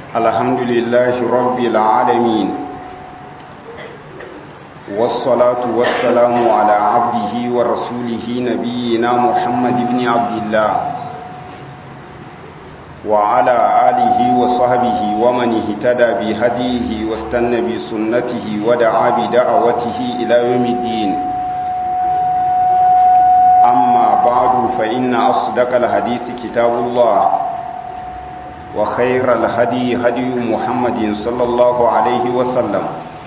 الحمد لله رب العالمين والصلاة والسلام على عبده ورسوله نبينا محمد بن عبد الله وعلى آله وصحبه ومن اهتدى بهديه واستنى بسنته ودعا بدعوته إلى يوم الدين أما بعد فإن أصدق الحديث كتاب الله وخير الهدي هدي محمد صلى الله عليه وسلم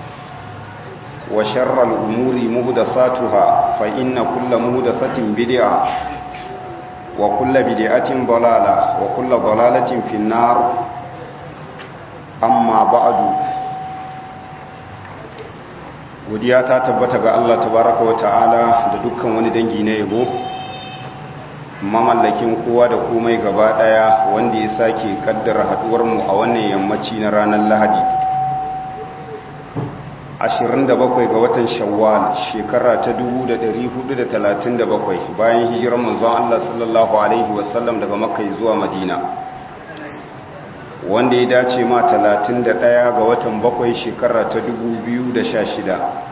وشر الأمور مهدساتها فإن كل مهدسة بدعة وكل بدعة ضلالة وكل ضلالة في النار أما بعد godiya ta tabbata ga Allah tabaraka wa ta'ala da dukkan wani dangi na yabo mamallakin kowa da komai gaba daya wanda ya sake kaddara haduwar mu a wannan yammaci na ranar Lahadi 27 ga watan Shawwal shekara ta 1437 bayan hijirar manzon Allah sallallahu alaihi wasallam daga Makka zuwa Madina wanda ya dace ma 31 ga watan 7 shekara ta 2016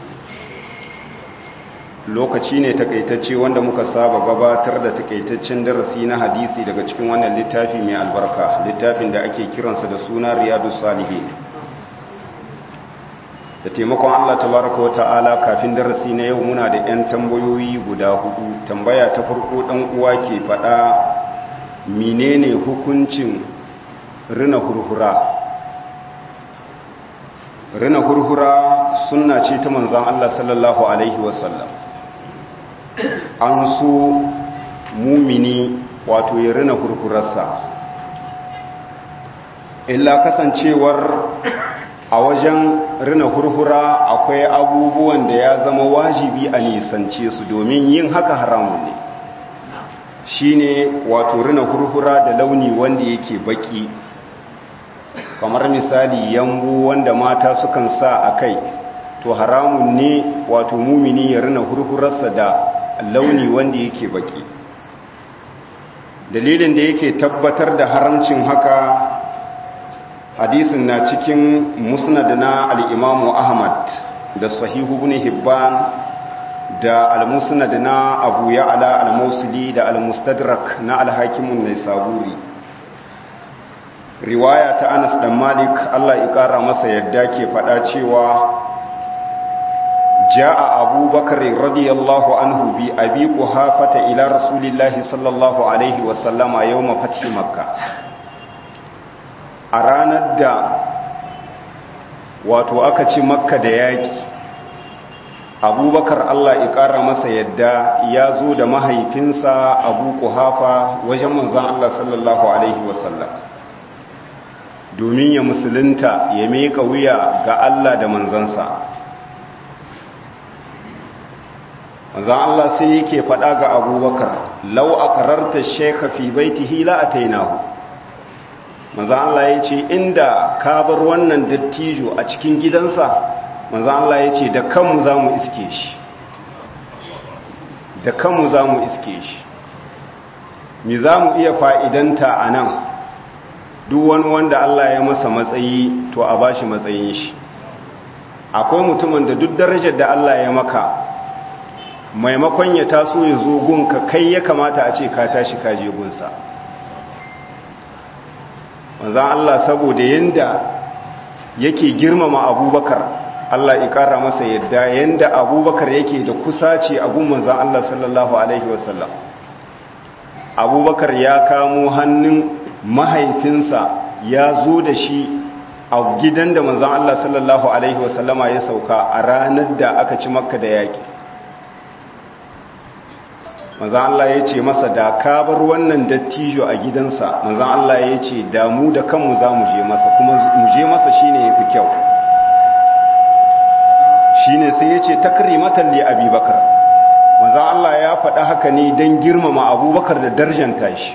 lokaci ne takaitacce wanda muka saba gabatar da takaitaccen darasi na hadisi daga cikin wannan littafi mai albarka littafin da ake kiransa da suna Riyadus Salihin da taimakon Allah tabaraka wata'ala kafin darasi na yau muna da 'yan tambayoyi guda 4 tambaya ta farko dan uwa ke faɗa menene hukuncin rina hurhura rina hurhura sunna ce ta manzon Allah sallallahu alaihi wasallam an so mumini wato ya rina hurhurarsa illa kasancewar a wajen rina hurhura akwai abubuwan da ya zama wajibi a nisance su domin yin haka haramun ne shine wato rina hurhura da launi wanda yake baki kamar misali yambu wanda mata sukan sa a kai to haramun ne wato mumini ya rina hurhurarsa da launi wanda yake baki dalilin da yake tabbatar da haramcin haka hadisin na cikin musnad na al-imamu Ahmad da sahihu ibn Hibban da al-musnad na Abu Ya'la al-Mawsili da al-mustadrak na al-Hakim an-Naisaburi riwaya ta Anas dan Malik Allah ya kara masa yadda ke fada cewa jaa Abu Bakar radiyallahu anhu bi Abi Quhafata ila Rasulillahi sallallahu alaihi wa sallama yawma fathi Makkah a ranar da wato aka ci Makka da yaki Abubakar Allah ya kara masa yadda ya zo da mahaifinsa Abu Quhafa wajen manzon Allah sallallahu alaihi wa sallam domin ya musulunta ya miƙa wuya ga Allah da manzansa manzan Allah sai yake faɗa ga Abubakar law aqrarta shaykha fi baitihi la atainahu manzan Allah yace inda ka bar wannan dattijo a cikin gidansa manzan Allah yace da kanmu zamu iske shi da kanmu zamu iske shi me zamu iya fa'idanta anan duk wani wanda Allah ya masa matsayi to a bashi matsayin shi akwai mutumin da duk darajar da Allah ya maka maimakon ya taso ya zo gunka kai ya kamata a ce ka tashi ka je gunsa manzon Allah saboda yanda yake girmama Abubakar Allah ya kara masa yadda yanda Abubakar yake da kusaci a gun manzon Allah sallallahu alaihi wasallam Abubakar ya kamo hannun mahaifinsa ya zo da shi a gidan da manzon Allah sallallahu alaihi wasallama ya sauka a ranar da aka ci Makka da yaki manzon Allah ya ce masa da ka bar wannan dattijo a gidansa manzon Allah ya ce da mu da kanmu za mu je masa kuma mu je masa shine yafi kyau shine sai ya ce takrimatan li Abubakar manzon Allah ya faɗa haka ne don girmama Abubakar da darjanta shi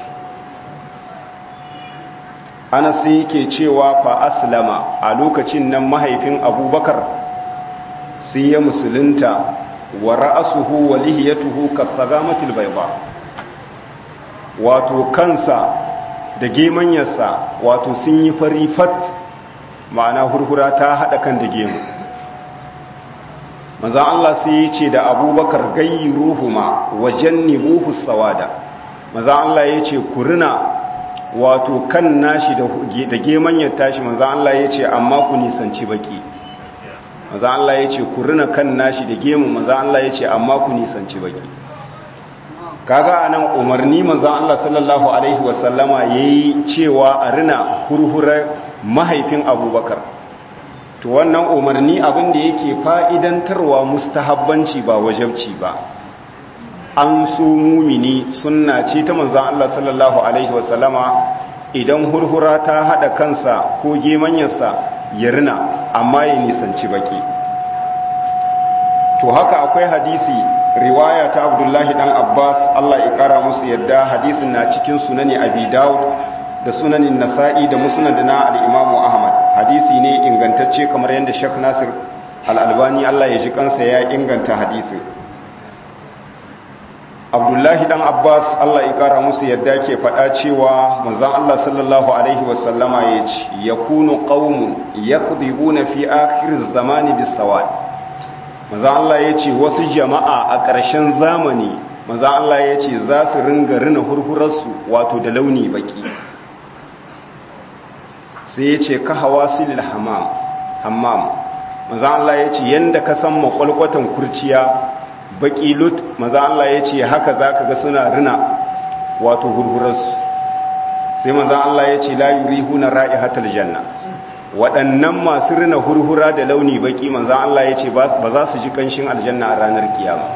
Anas yake cewa fa aslama a lokacin nan mahaifin Abubakar sai ya musulunta wa ra'asuhu wa lihiyatuhu kasagamatil bayda wato kansa da gemanyarsa wato sun yi fari fat, ma'ana hurhura ta haɗa kan da gemu. manzan Allah sai ya ce da abubakar gayyiruhuma wa jannibuhu sawada. manzan Allah ya ce ku rina wato kan nashi da gemanyar tashi. manzan Allah ya ce amma ku nisanci baki. manzan Allah ya ce ku rina kan nashi da gemu. manzan Allah ya ce amma ku nisanci baki. kaga anan umarni manzan Allah sallallahu alaihi wasallama yayi cewa a rina hurhurar mahaifin abubakar. to wannan umarni abin da yake fa'idantarwa mustahabbanci ba wajabci ba. an so mumini sunna ce ta manzan Allah sallallahu alaihi wasallama idan hurhura ta hada kansa ko gemanyarsa ya rina amma ya nisanci baki. to haka akwai hadisi riwaya ta Abdullahi dan Abbas Allah ya kara musu yadda, hadisin na cikin sunani Abi Dawud da sunanin Nasa'i da musnad na al-Imam Ahmad. hadisi ne ingantacce kamar yadda Sheikh Nasir al-Albani Allah ya ji kansa ya inganta hadisin. Abdullahi dan Abbas Allah ya kara musu yadda ke faɗa cewa manzon Allah sallallahu alaihi wasallama ya ce yakunu qaumun yakdhibuna fi akhir zamani bis-sawad. manzon Allah ya ce wasu jama'a a ƙarshen zamani manzon Allah ya ce za su ringa rina hurhurarsu wato da launi baki. sai ya ce ka hawasilil hammam. manzon Allah ya ce yanda ka san makwalkwatan kurciya baki lut, manzon Allah ya ce haka zaka ga suna rina wato hurhurarsu. sai manzon Allah ya ce la yurihuna ra'ihatal janna. waɗannan masu rina hurhura da launi baki manzan Allah ya ce ba za su ji ƙanshin aljanna a ranar kiyama.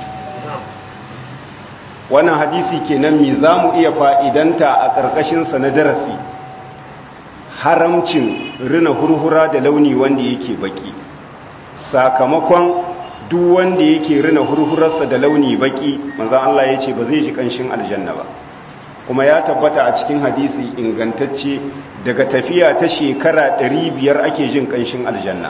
wannan hadisi kenan mi za mu iya fa'idanta a ƙarƙashinsa na darasi haramcin rina hurhura da launi wanda yake baki. sakamakon duk wanda yake rina hurhurarsa da launi baki manzan Allah ya ce ba zai ji ƙanshin aljanna ba. kuma ya tabbata a cikin hadisi ingantacce daga tafiya ta shekara 500 ake jin ƙanshin aljanna.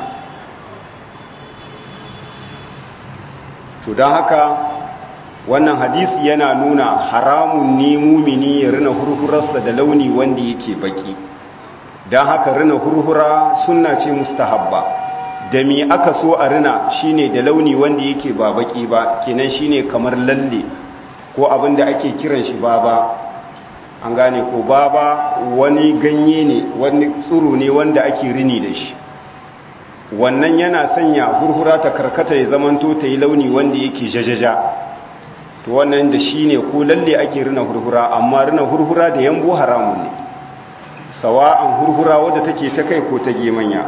to don haka wannan hadisi yana nuna haramun ne mumini ya rina hurhurarsa da launi wanda yake baki. don haka rina hurhura sunna ce mustahabba. da mi aka so a rina shine da launi wanda yake ba baki ba, kenan shine kamar lalle ko abin da ake kiran shi baba. an gane ko baba wani ganye ne, wani tsiro ne wanda ake rini da shi. wannan yana sanya hurhura ta karkata ya zamanto ta yi launi wanda yake jajaja. to wannan da shi ne ko lalle ake rina hurhura, amma rina hurhura da yambo haramun ne, sawa'an hurhura wadda take ta kai ko ta gemanya.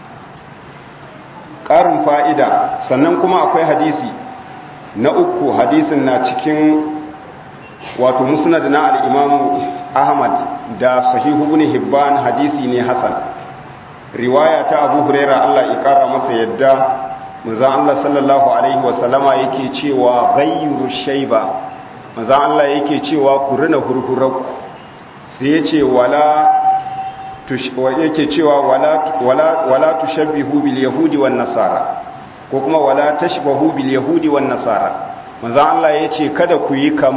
ƙarin fa'ida sannan kuma akwai hadisi na uku, hadisin na cikin wato musnad na al-Imam Ahmad da sahihu ibn Hibban, hadisi ne hasan. riwaya ta Abu Huraira Allah ya kara masa yadda manzo Allah sallallahu alaihi wasallama yake cewa ghayru shayba. manzo Allah yake cewa ku rina hurhurarku. sai yace yake cewa wala tushabbihu bil yahudi wan nasara, ko kuma wala tashbahu bil yahudi wan nasara. manzo Allah yace kada ku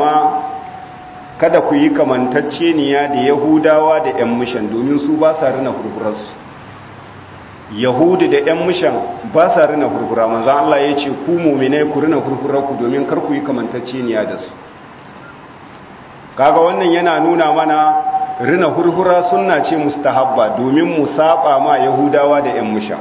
yi kamantacceniya da yahudawa da ƴan mishan, domin su ba sa rina hurhurarsu. yahudi da ƴan mishan ba sa rina hurhura. manzo Allah yace ku mu'minai ku rina hurhurarku domin kar ku yi kamantacceniya da su. kaga wannan yana nuna mana rina hurhura sunna ce mustahabba domin mu saba ma yahudawa da ƴan mishan.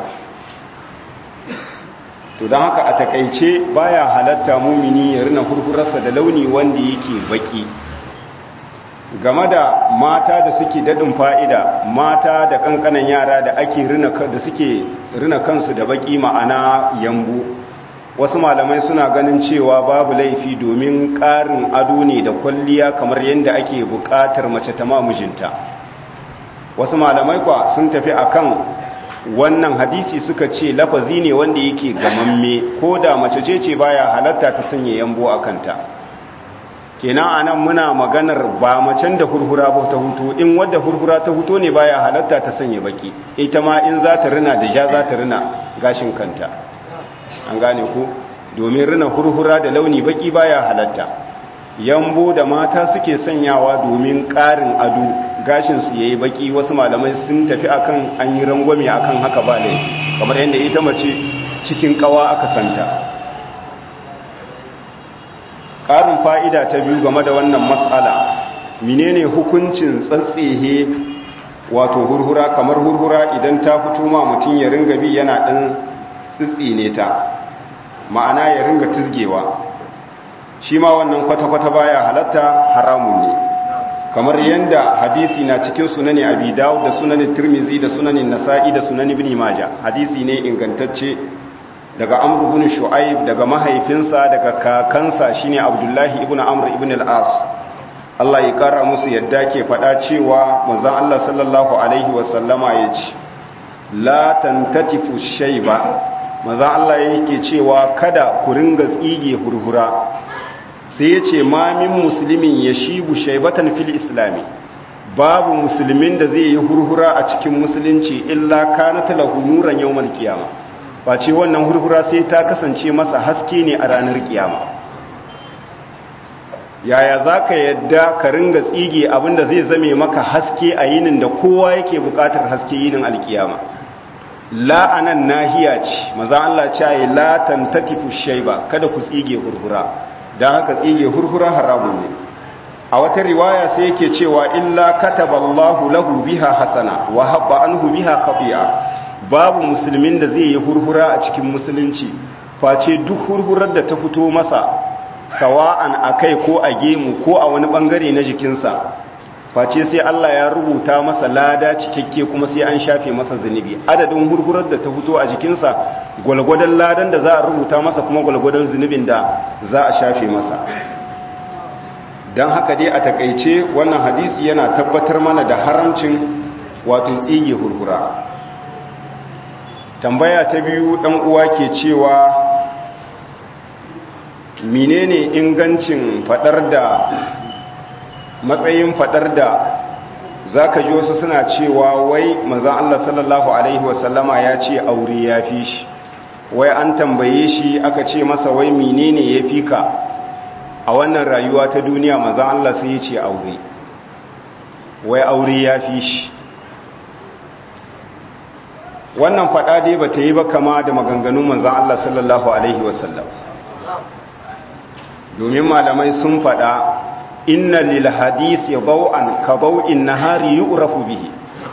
to don haka a takaice baya halatta mumini ya rina hurhurarsa da launi wanda yake baki. game da mata da suke daɗin fa'ida, mata da ƙanƙanan yara da ake suke rina kansu da baki, ma'ana yambu, wasu malamai suna ganin cewa babu laifi domin ƙarin ado ne da kwalliya kamar yadda ake buƙatar mace ta mamujinta. wasu malamai kwa sun tafi akan wannan hadisi suka ce lafazi ne wanda yake gamamme, ko da mace ce baya halatta ta sanya yambo a kanta. kenan anan muna maganar ba macen da hurhura ba ta huto, in wadda hurhura ta huto ne baya halatta ta sanya baki, ita ma in za ta rina da ja za ta rina gashin kanta. an gane ku, domin rina hurhura da launi baki baya halatta. yambo da mata suke sanyawa domin ƙarin ado gashinsu ya yi baki, wasu malamai sun tafi akan an yi rangwame akan haka ba laifi, kamar yadda ita mace cikin kawa aka santa. ƙarin fa'ida ta biyu game da wannan matsala, menene hukuncin tsatsehe wato hurhura, kamar hurhura idan ta fito ma mutum ya ringa bi yana ɗan tsitsine ta, ma'ana ya ringa tizgewa, shi ma wannan kwata-kwata baya halatta, haramun ne, kamar yadda hadisi na cikin sunani abi dawud da sunanin tirmizi da sunanin nasa'i da sunanin ibn majah, hadisi ne ingantacce daga amr ibn shu'aib daga mahaifinsa daga kakansa shine abdullahi ibn amr ibn al-as, Allah ya kara musu yadda ke faɗa cewa manzon Allah sallallahu alaihi wasallama ya ce la tantatifu shayba, manzon Allah yake cewa kada ku ringa tsige hurhura, sai ya ce ma min muslimin yashibu shaybatan fil islami, babu musulmin da zai yi hurhura a cikin musulunci illa kanat lahu nuran yawmal qiyamah, face wannan hurhura sai ta kasance masa haske ne a ranar kiyama. Yaya za ka yadda ka ringa tsige abinda zai zame maka haske a yinin da kowa yake bukatar haske yinin alkiyama? La'anan nahiya ce, maza Allah ce la tantatifu shayba, kada ku tsige hurhura, don haka tsige hurhura haramun ne. A wata riwaya sai yake cewa illa kataballahu lahu biha hasana wa habba anhu biha khati'a, babu musulmin da zai yi hurhura a cikin musulunci face duk hurhurar da ta fito masa sawa'an akai ko a gemu ko a wani bangare na jikinsa, face sai Allah ya rubuta masa lada cikakke kuma sai an shafe masa zunubi. Adadin hurhurar da ta fito a jikinsa gwalgwadon ladan da za a rubuta masa kuma gwalgwadon zunubin da za a shafe masa. Don haka dai a takaice wannan hadisi yana tabbatar mana da haramcin wato tsige hurhura. Tambaya ta biyu, ɗan uwa ke cewa menene ingancin fadar da matsayin fadar da zaka ji wasu suna cewa wai manzon Allah sallallahu alaihi wasallama ya ce aure ya fi shi, wai an tambaye shi aka ce masa wai menene ya fi ka a wannan rayuwa ta duniya, manzon Allah sai ya ce aure, wai aure ya fi shi. Wannan fada dai bata yi ba kama da maganganun manzon Allah sallallahu alaihi wasallam, domin malamai sun fada inna lil hadisi baw'an ka baw'in nahari yu'rafu bihi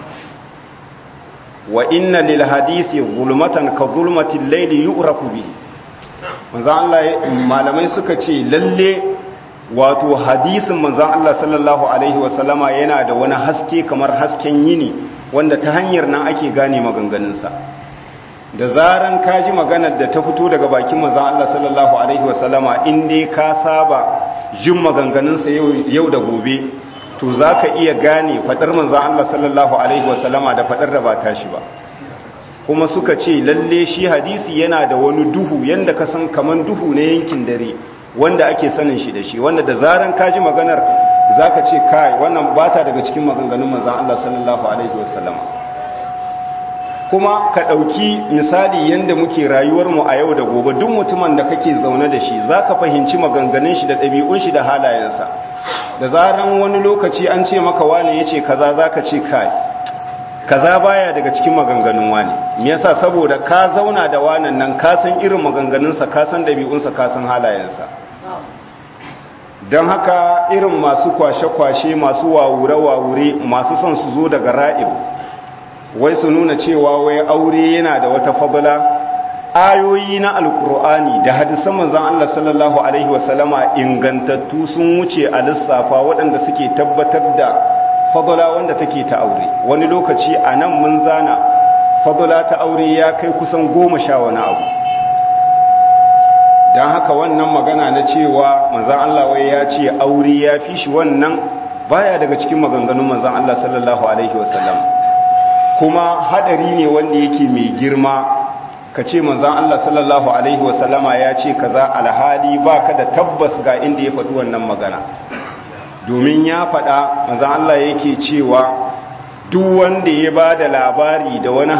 wa inna lil hadisi zulmatan ka zulmatil layli yu'rafu bihi. manzon Allah, malamai suka ce lalle wato hadisin manzon Allah sallallahu alaihi wasallama yana da wani haske kamar hasken yini, wanda ta hanyar nan ake gane maganganunsa. Da zaran ka ji maganar da ta fito daga bakin manzon Allah sallallahu alaihi wasallama, in dai ka saba jin maganganunsa yau da gobe, to zaka iya gane fadar manzon Allah sallallahu alaihi wasallama da fadar da ba tashi ba. Kuma suka ce lalle shi hadisi yana da wani duhu, yanda ka san kaman duhu na yankin dare wanda ake sanin shi da shi, wanda da zaran ka ji maganar zaka ce kai wannan bata daga cikin maganganun manzon Allah sallallahu alaihi wasallama. Kuma ka ɗauki misali yadda muke rayuwarmu a yau da gobe, duk mutumin da kake zaune da shi za ka fahimci maganganun shi da ɗabi'un shi da halayensa. Da zaran wani lokaci an ce maka wane ya ce kaza, za ka ce kai kaza baya daga cikin maganganun wane. Me yasa? saboda ka zauna da wanan nan, ka san irin maganganunsa, ka san ɗabi'unsa, ka san halayensa. Don haka irin masu kwashe-kwashe, masu wawure-wawure, masu son su zo daga ra'ib, wai su nuna cewa wai aure yana da wata fadala, ayoyi na alkur'ani da hadisan manzon Allah sallallahu alaihi wasallama ingantattu sun wuce a lissafa waɗanda suke tabbatar da fadala wanda take ta aure. Wani lokaci a nan mun zana fadala ta aure ya kai kusan 10 wani abu. don haka wannan magana na cewa manzon Allah wai ya ce aure ya fi shi, wannan baya daga cikin maganganun manzon Allah sallallahu alaihi wasallam. Kuma hadari ne wanda yake mai girma ka ce manzon Allah sallallahu alaihi wasallama ya ce kaza alhali baka da tabbas ga inda ya faɗi wannan magana. Domin ya faɗa manzon Allah yake cewa duk wanda ya bada labari da wani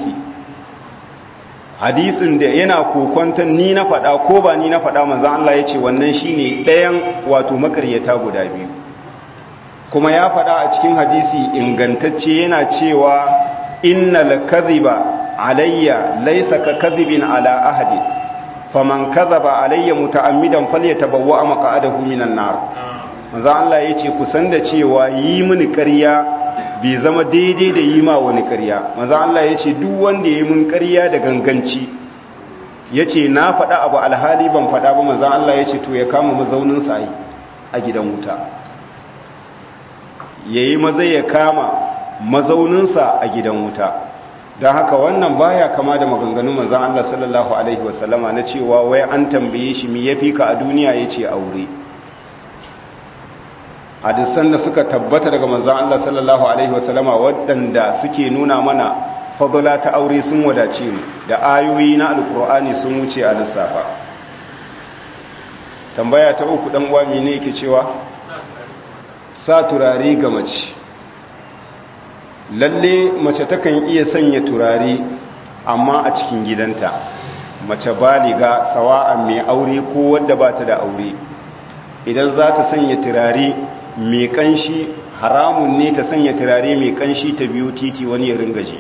hadisin da yana kokwantan ni na faɗa ko ba ni na faɗa, manzon Allah ya ce wannan shine ɗayan wato makaryata guda biyu. kuma ya faɗa a cikin hadisi ingantacce yana cewa innal kadhiba alayya laysa ka kadhibin ala ahadi faman kadhaba alayya muta'ammidan falyatabawwa maq'adahu minan nar manzo Allah yace ku san da cewa yi mini ƙarya bai zama daidai da yi ma wani ƙarya. manzo Allah yace duk wanda yayi min ƙarya da ganganci yace na faɗa abu alhali ban faɗa ba, manzo Allah yace to ya kama mazaunin sa a gidan wuta, yayi maza ya kama mazauninsa a gidan wuta. don haka wannan baya kama da maganganun manzon Allah sallallahu alaihi wasallama na cewa wai an tambaye shi me yafi ka a duniya yace aure. hadisan da suka tabbata daga manzon Allah sallallahu alaihi wasallama waɗanda suke nuna mana fadala ta aure sun wadace mu, da ayoyi na alkur'ani sun wuce a lissafa. tambaya ta uku dan uwa mene yake cewa sa turare ga mace. lalle mace takan iya sanya turare amma a cikin gidanta, mace baliga sawa'an mai aure ko wadda ba ta da aure, idan za ta sanya turare mai kanshi haramun ne ta sanya turare mai kanshi ta biyu titi wani ya ringaje,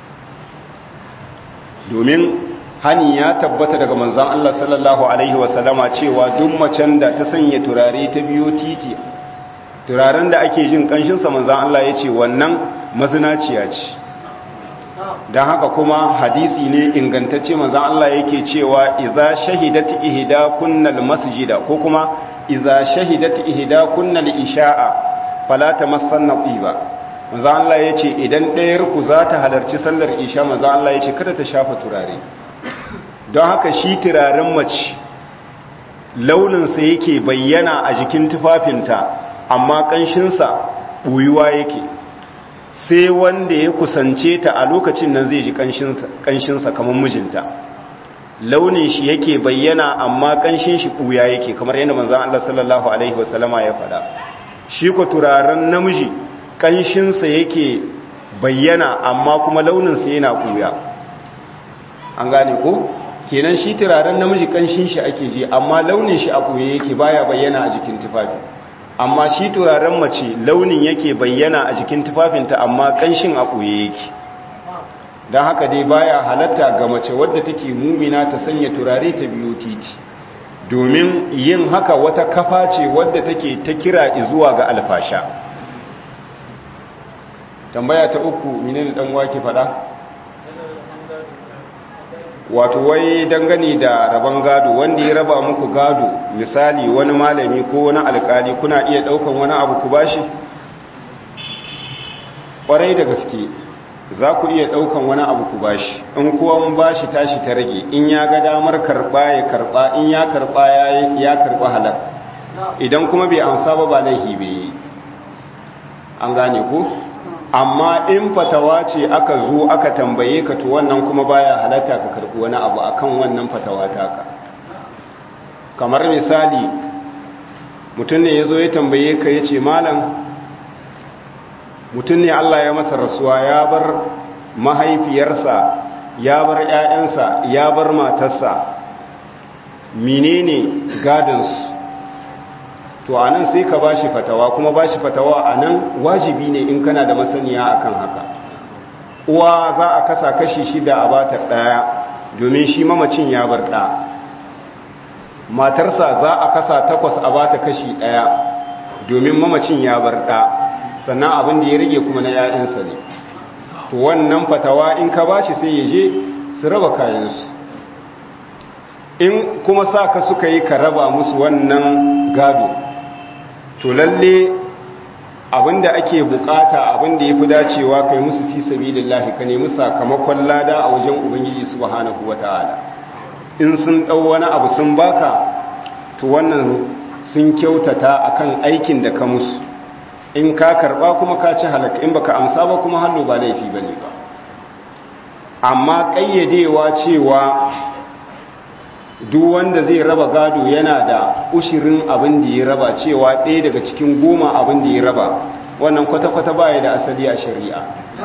domin hani ya tabbata daga manzon Allah sallallahu alaihi wasallama cewa duk macen da ta sanya turare ta biyu titi, turaren da ake jin kanshinsa manzon Allah ya ce wannan mazinaciya ce. don haka kuma hadisi ne ingantacce manzon Allah yake cewa idza shahidat ihdakunnal masjida ko kuma idza shahidat ihdakunnal isha'a fala tamassanna qiba. manzon Allah yace idan ɗayar ku za ta halarci sallar isha, manzon Allah yace kada ta shafa turare. don haka shi turaren mace launin sa yake bayyana a jikin tufafinta amma kanshin sa buyuwa yake, sai wanda ya kusance ta a lokacin nan zai ji kanshinsa kamar mijinta. launin shi yake bayyana amma kanshin shi ɓuya yake, kamar yadda manzan Allah sallallahu Alaihi wasallama ya faɗa. shi ko turaren namiji kanshinsa yake bayyana amma kuma launinsa yana ɓuya. an gane ko? kenan shi turaren namiji kanshin shi ake ji amma launin shi a ɓuya yake, baya bayyana a jikin tufafi. amma shi turaren mace launin yake bayyana a jikin tufafinta amma kanshin a ɓoye yake. don haka dai baya halatta ga mace wadda take mumina ta sanya turare ta biyo titi, domin yin haka wata kafa ce wadda take ta kira zuwa ga alfasha. tambaya ta uku menene dan wake fada? wato wai dangane da rabon gado, wanda ya raba muku gado, misali wani malami ko wani alkali, kuna iya daukan wani abu ku bashi? kwarai da gaske za ku iya daukan wani abu ku bashi, in kuwa mun bashi tashi ta rage, in ya ga damar karba ya karba, in ya karba ya karba halal, idan kuma bai amsa ba laifi bai. an gane ku? amma in fatawa ce aka zo aka tambaye ka, to wannan kuma baya halatta ka karbi wani abu akan wannan fatawa taka. kamar misali mutum ne ya zo ya tambaye ka ya ce malam, mutum ne Allah ya masa rasuwa, ya bar mahaifiyarsa, ya bar 'ya'yansa, ya bar matarsa, menene gadansu? to a nan sai ka ba shi fatawa, kuma ba shi fatawa a nan wajibi ne in kana da masaniya akan haka. uwa za a kasa kashi 6 a bata ɗaya domin shi mamacin ya bar ɗa, matarsa za a kasa 8 a bata kashi 1 domin mamacin ya bar ɗa, sannan abin da ya rage kuma na 'ya'yansa ne. to wannan fatawa in ka ba shi sai ya je su raba kayansu. in kuma sa ka suka yi ka raba musu wannan gado, to lalle abinda ake bukata, abinda yafi dacewa kai musu fi sabilillah, ka nemi sakamakon lada a wajen ubangiji subhanahu wataala. in sun dau wani abu sun baka, to wannan sun kyautata akan aikin da ka musu. in ka karba kuma ka ci halaka, in baka amsa ba kuma hallo ba laifi bane ba. amma kayyadewa cewa duk wanda zai raba gado yana da ushirin abin da ya raba, cewa ɗaya daga cikin 10 abin da ya raba, wannan kwata-kwata baya da asali a shari'a.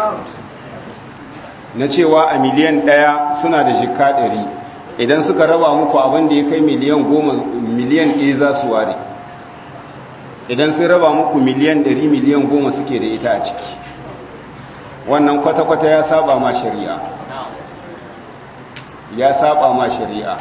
na cewa a miliyan 1 suna da jika 100, idan suka raba muku abin da ya kai miliyan 10, miliyan 1 za su ware. idan sun raba muku miliyan 100 miliyan 10 suke da ita a ciki, wannan kwata-kwata ya saba ma shari'a, ya saba ma shari'a.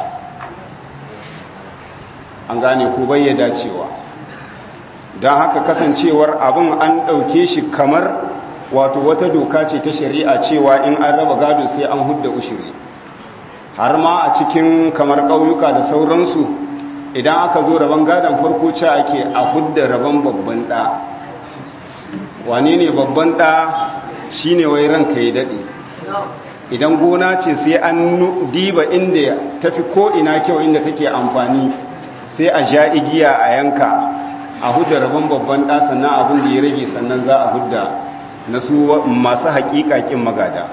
An gane ku bayyada cewa don haka kasancewar abin an ɗauke shi kamar wato wata doka ce ta shari'a cewa in an raba gado sai an hudda ushiri, har ma a cikin kamar ƙauyuka da sauransu idan aka zo rabon gadon farko ce ake a hudda rabon babban ɗa. wane ne babban ɗa? shi ne wai ranka ya daɗe. Idan gona ce sai an diba inda tafi ko'ina kyau, inda take amfani, sai a ja igiya a yanka a hudda rabon babban ɗa, sannan abin da ya rage sannan za a hudda na su masu haƙiƙaƙin magada.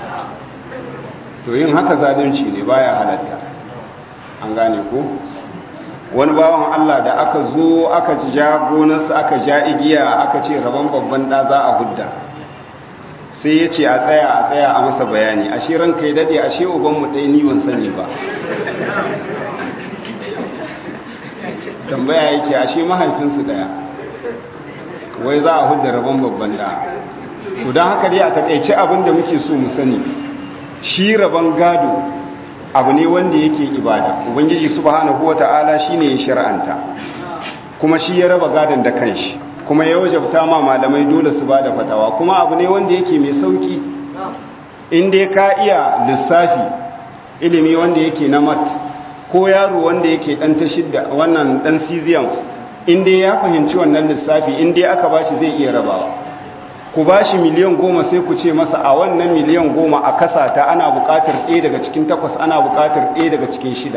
To yin haka zalunci ne, baya halatta. An gane ko? Wani bawan Allah da aka zo aka ja gonarsa aka ja igiya aka ce rabon babban ɗa za a hudda, sai ya ce a tsaya a masa bayani, ashe ranka ya daɗe, ashe ubanmu ɗaya ni ban sani ba. Tambaya yake ashe mahaifinsu ɗaya, wai za a hudda rabon babban ɗa. To don haka dai a taƙaice abin da muke so mu sani, shi rabon gado abu ne wanda yake ibada. Ubangiji subhanahu wata'ala shine ya shar'anta, kuma shi ya raba gadon da kanshi, kuma ya wajabta ma malamai dole su bada fatawa, kuma abu ne wanda yake mai sauki. In dai ka iya lissafi, ilimi wanda yake na mat, ko yaro wanda yake dan ta shidda, wannan dan cesium, in dai ya fahimci wannan lissafi, in dai aka bashi zai iya rabawa. Ku bashi miliyan 10 sai ku ce masa a wannan miliyan 10 a kasata ana buƙatar 1 daga cikin 8, ana buƙatar 1 daga cikin 6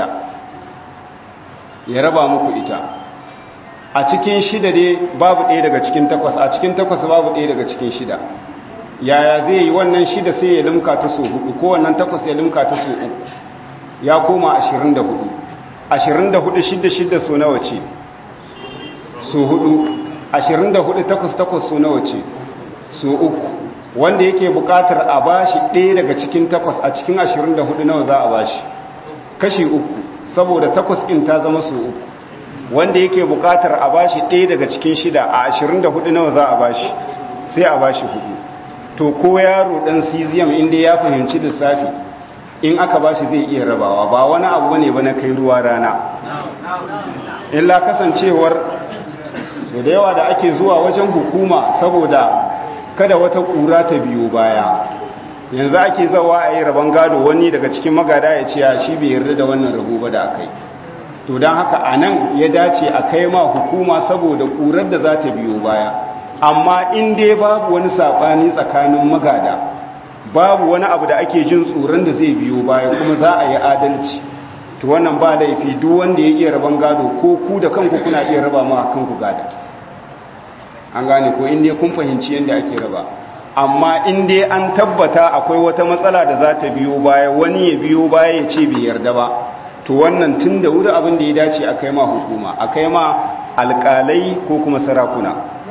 ya raba muku ita. A cikin 6 dai babu 1 daga cikin 8, a cikin 8 babu 1 daga cikin 6. Yaya zai yi wannan 6 sai ya limka ta so 4, ko wannan 8 ya limka ta so 3, ya koma 24. 24 6 so nawa ce? So 4. 24 8 so nawa ce? So 3. Wanda yake bukatar a bashi 1 daga cikin 8 a cikin 24 nawa za a bashi? Kashi 3, saboda 8 ɗin ta zama so 3. Wanda yake bukatar a bashi 1 daga cikin 6 a 24 nawa za a bashi? Sai a bashi 4. To ko yaro dan cesium inda ya fahimci lissafi, in aka bashi zai iya rabawa, ba wani abu bane ba na kai ruwa rana. Illa kasancewar so da yawa da ake zuwa wajen hukuma saboda kada wata ƙura ta biyo baya, yanzu ake zawa a yi rabon gado, wani daga cikin magada ya ce ya shi bai yarda da wannan rabo ba da aka yi. To don haka a nan ya dace a kai ma hukuma saboda ƙurar da za ta biyo baya. Amma in dai babu wani saɓani tsakanin magada, babu wani abu da ake jin tsoron da zai biyo baya, kuma za a yi adalci, to wannan ba laifi. Duk wanda ya iya rabon gado, ko ku da kanku kuna iya raba ma kanku gada. An gane ko inda kun fahimci yadda ake raba. Amma inda an tabbata akwai wata matsala da za ta biyo baya, wani ya biyo baya ya ce bai yarda ba, to wannan tun da wuri abin da ya dace a kai ma hukuma, a kai ma alƙalai ko kuma sarakuna.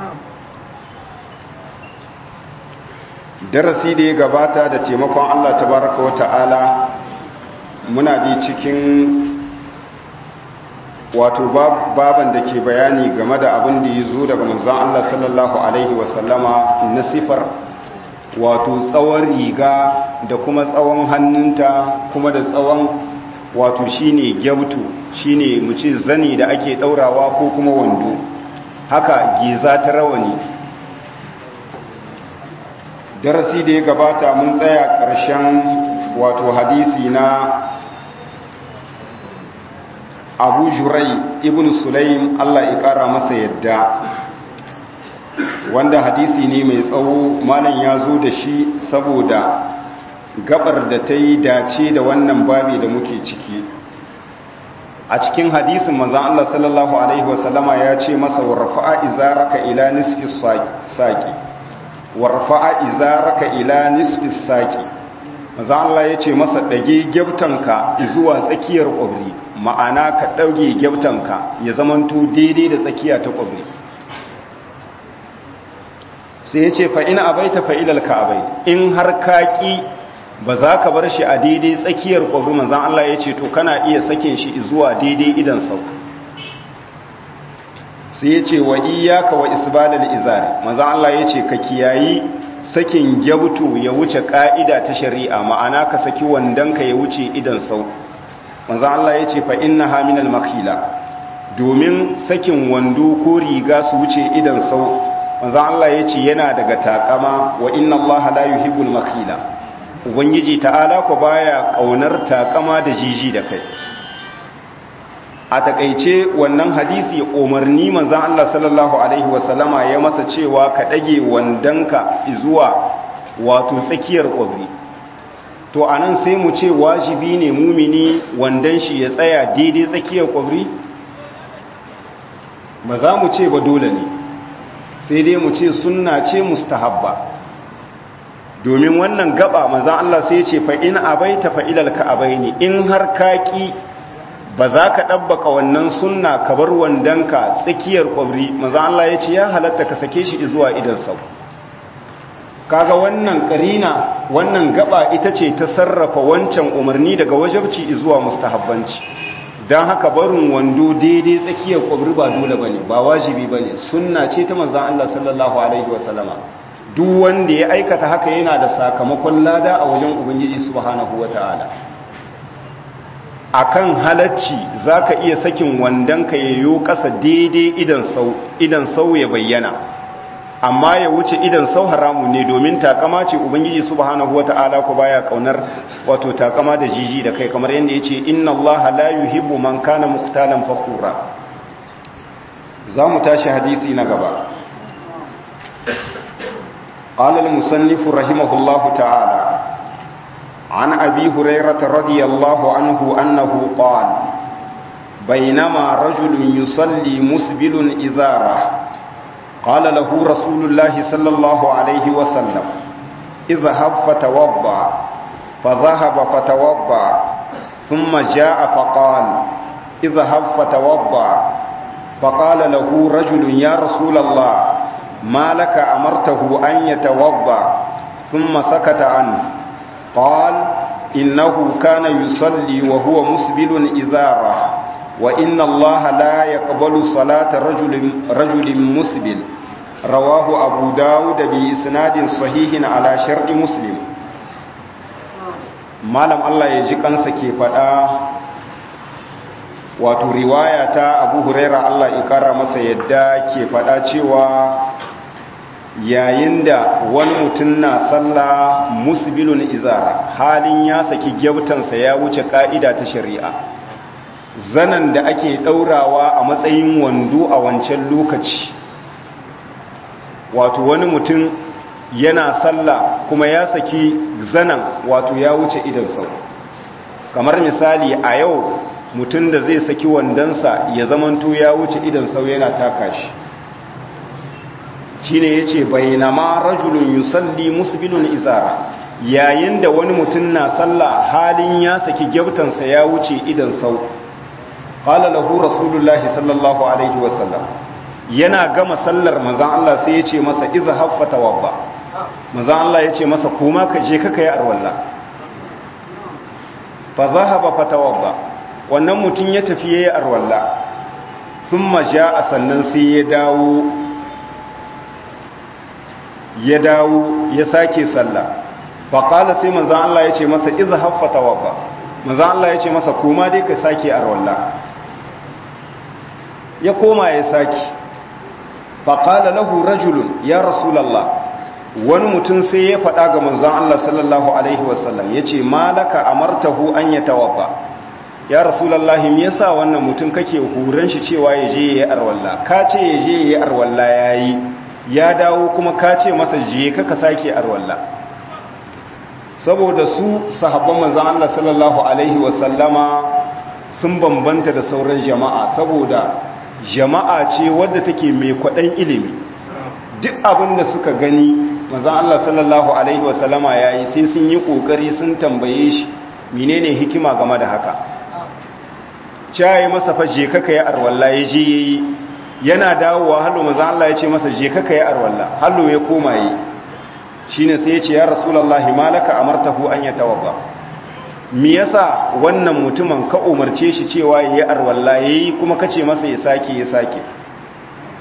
Darasi da ya gabata da taimakon Allah tabaraka wa ta'ala, muna da cikin wato baban da ke bayani game da abin da ya zo daga manzon Allah sallallahu alaihi wasallama na sifar wato tsawon riga da kuma tsawon hannunta, kuma da tsawon wato shine gyautu, shine mu ce zani da ake daurawa ko kuma wando, haka geza ta rawani. Darasi da ya gabata mun tsaya ƙarshen wato hadisi na Abu Jurai ibn Sulaim, Allah ya ƙara masa yadda, wanda hadisi ne mai tsawo. Malam ya zo da shi saboda gabar da ta yi dace da wannan babi da muke ciki. A cikin hadisin manzon Allah sallallahu alaihi wasallama ya ce masa, warfa'a izaraka ila nisfi saqi, warfa'a izaraka ila nisfi saqi. Manzon Allah ya ce masa, dage gyabtanka zuwa tsakiyar ƙwabri, ma'ana ka ɗauke gyabtanka ya zamanto daidai da tsakiya ta ƙwabri. Sai ya ce, fa'ina abaita fa'ilal ka'abai, in har kaƙi ba za ka bar shi a daidai tsakiyar ƙwabri, manzan Allah ya ce to kana iya sakin shi zuwa daidai idan sau. sai ya ce wa iyaka wa isbalal izari manzan Allah ya ce ka kiyayi sakin gyabtu ya wuce ka'ida ta shari'a, ma'ana ka saki wandonka ya wuce idan sau. manzan Allah ya ce fa inna haminal makila, domin sakin wando ko riga su wuce idan sau, manzan Allah ya ce yana daga takama, wa inna Allah la yuhibbul makila, ubangiji ta'ala ko baya kaunar takama da jiji da kai. A takaice wannan hadisi umarni manzan Allah sallallahu alaihi wasallama ya masa cewa ka dage wandonka zuwa wato tsakiyar kwabri. To anan sai mu ce wajibi ne mumini wandon shi ya tsaya daidai tsakiyar kwabri? Ba za mu ce ba dole ne, sai dai mu ce sunna ce mustahabba. Domin wannan gaba manzan Allah sai ya ce fa in abaita fa ilal ka'abaini, in har kaki ba za ka ɗabbaka wannan sunna ka bar wandonka tsakiyar ƙwabri, maza Allah ya ce ya halatta ka sake shi zuwa idan sau. Kaga wannan ƙarina, wannan gaba ita ce ta sarrafa wancan umarni daga wajabci zuwa mustahabbanci. Don haka barin wando daidai tsakiyar ƙwabri ba dole ba ne, ba wajibi ba ne, sunna ce ta manzan Allah sallallahu Alaihi wasallama. Duk wanda ya aikata haka yana da sakamakon lada a wajen Ubangiji subhanahu wa ta'ala. Akan halacci za ka iya sakin wandonka ya yo ƙasa daidai idan sau ya bayyana, amma ya wuce idan sau haramu ne, domin takama ce Ubangiji subhanahu wata'ala ko baya kaunar wato takama da jiji da kai, kamar yadda ya ce inna Allah la yuhibbu man kana muqtalan fakhura. Za mu tashi hadisi na gaba. Qala al-musannif rahimahullahu ta'ala عن أبي هريرة رضي الله عنه أنه قال بينما رجل يصلي مسبل إزاره قال له رسول الله صلى الله عليه وسلم اذهب فتوضأ، فذهب فتوضأ، ثم جاء فقال اذهب فتوضأ، فقال له رجل يا رسول الله ما لك أمرته أن يتوضأ، ثم سكت عنه. قال إنه كان يصلي وهو مسبل إزاره، وإن الله لا يقبل صلاة رجل مسبل. رواه أبو داود بإسناد صحيح على شرط مسلم. malam Allah ya ji kansa ke faɗa wato riwaya ta Abu Huraira Allah ya kara masa yadda ke faɗa cewa yayin da wani mutum na sallah musbilun izara, halin ya saki gyautansa ya wuce ka'ida ta shari'a, zanan da ake ɗaurawa a matsayin wando a wancan lokaci, wato wani mutum yana sallah kuma ya saki zanan wato ya wuce idan sau. Kamar misali a yau mutum da zai saki wandonsa ya zamanto ya wuce idan sau yana taka shi, shine yace bainama rajulun yusalli musbilun izara, yayin da wani mutum na sallah halin ya saki gyautansa ya wuce idan sau. Qala lahu rasulullahi sallallahu alaihi wasallam, yana gama sallar manzon Allah sai yace masa izhab fatawabba, manzon Allah yace masa kuma ka je ka kai arwalla. Fa zahaba fatawabba, wannan mutum ya tafi yayi arwalla. Thumma jaa, sannan sai ya dawo ya sake sallah. Faƙala sai manzan Allah ya ce masa izhab fatawabba, manzan Allah ya ce masa koma dai ka sake arwalla. Ya koma ya sake. Faƙala lahu rajulun ya rasulallah, wani mutum sai ya faɗa ga manzan Allah sallallahu alaihi wasallam ya ce malaka amartahu an ya tawabba. Ya rasulallah, me yasa wannan mutum kake huran shi cewa ya je ya yi arwalla? Ka ce ya je ya yi arwalla yayi, ya dawo kuma ka ce masa je ka sake arwalla. Saboda su sahabban manzon Allah sallallahu alaihi wasallama sun bambanta da sauran jama'a, saboda jama'a ce wadda take mai kwaɗan ilimi. Duk abin da suka gani manzon Allah sallallahu alaihi wasallama yayi sai sun yi kokari sun tambaye shi menene hikima game da haka. Cayi masa fa je ka yi arwalla, ya je yayi, yana dawowa hallo manzon Allah ya ce masa je ka yi arwalla, hallo ya koma yi. Shine sai ya ce ya rasulullahi malaka amartahu an yatawadda, me yasa wannan mutumin ka umarce shi cewa yayi arwalla yayi kuma kace masa ya sake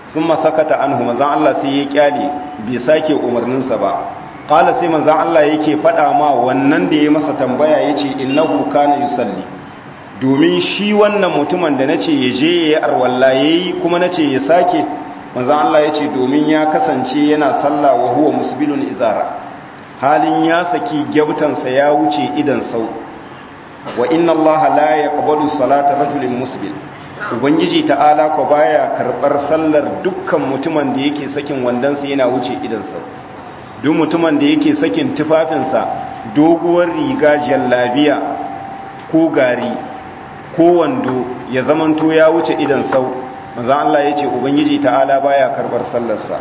thumma sakata anhu manzon Allah sai ya kyale bai sake umarninsa ba qala sai manzon Allah yake fada ma wannan da ya masa tambaya yace innahu kana yusalli domin shi wannan mutumin da nace ya je yayi arwalla yayi kuma nace ya sake manzon Allah yace domin ya kasance yana sallah wa huwa musbilun izara halin ya saki gyautansa ya wuce idan sau wa inna Allah la yaqbalu salata rajulin musbil ubangiji ta'ala ko baya karbar sallar dukkan mutumin da yake sakin wandansa yana wuce idan sau duk mutumin da yake sakin tufafinsa doguwar riga jallabiya ko gari ko wando ya zamanto ya wuce idan sau manzo Allah yace ubangiji ta'ala baya karbar sallarsa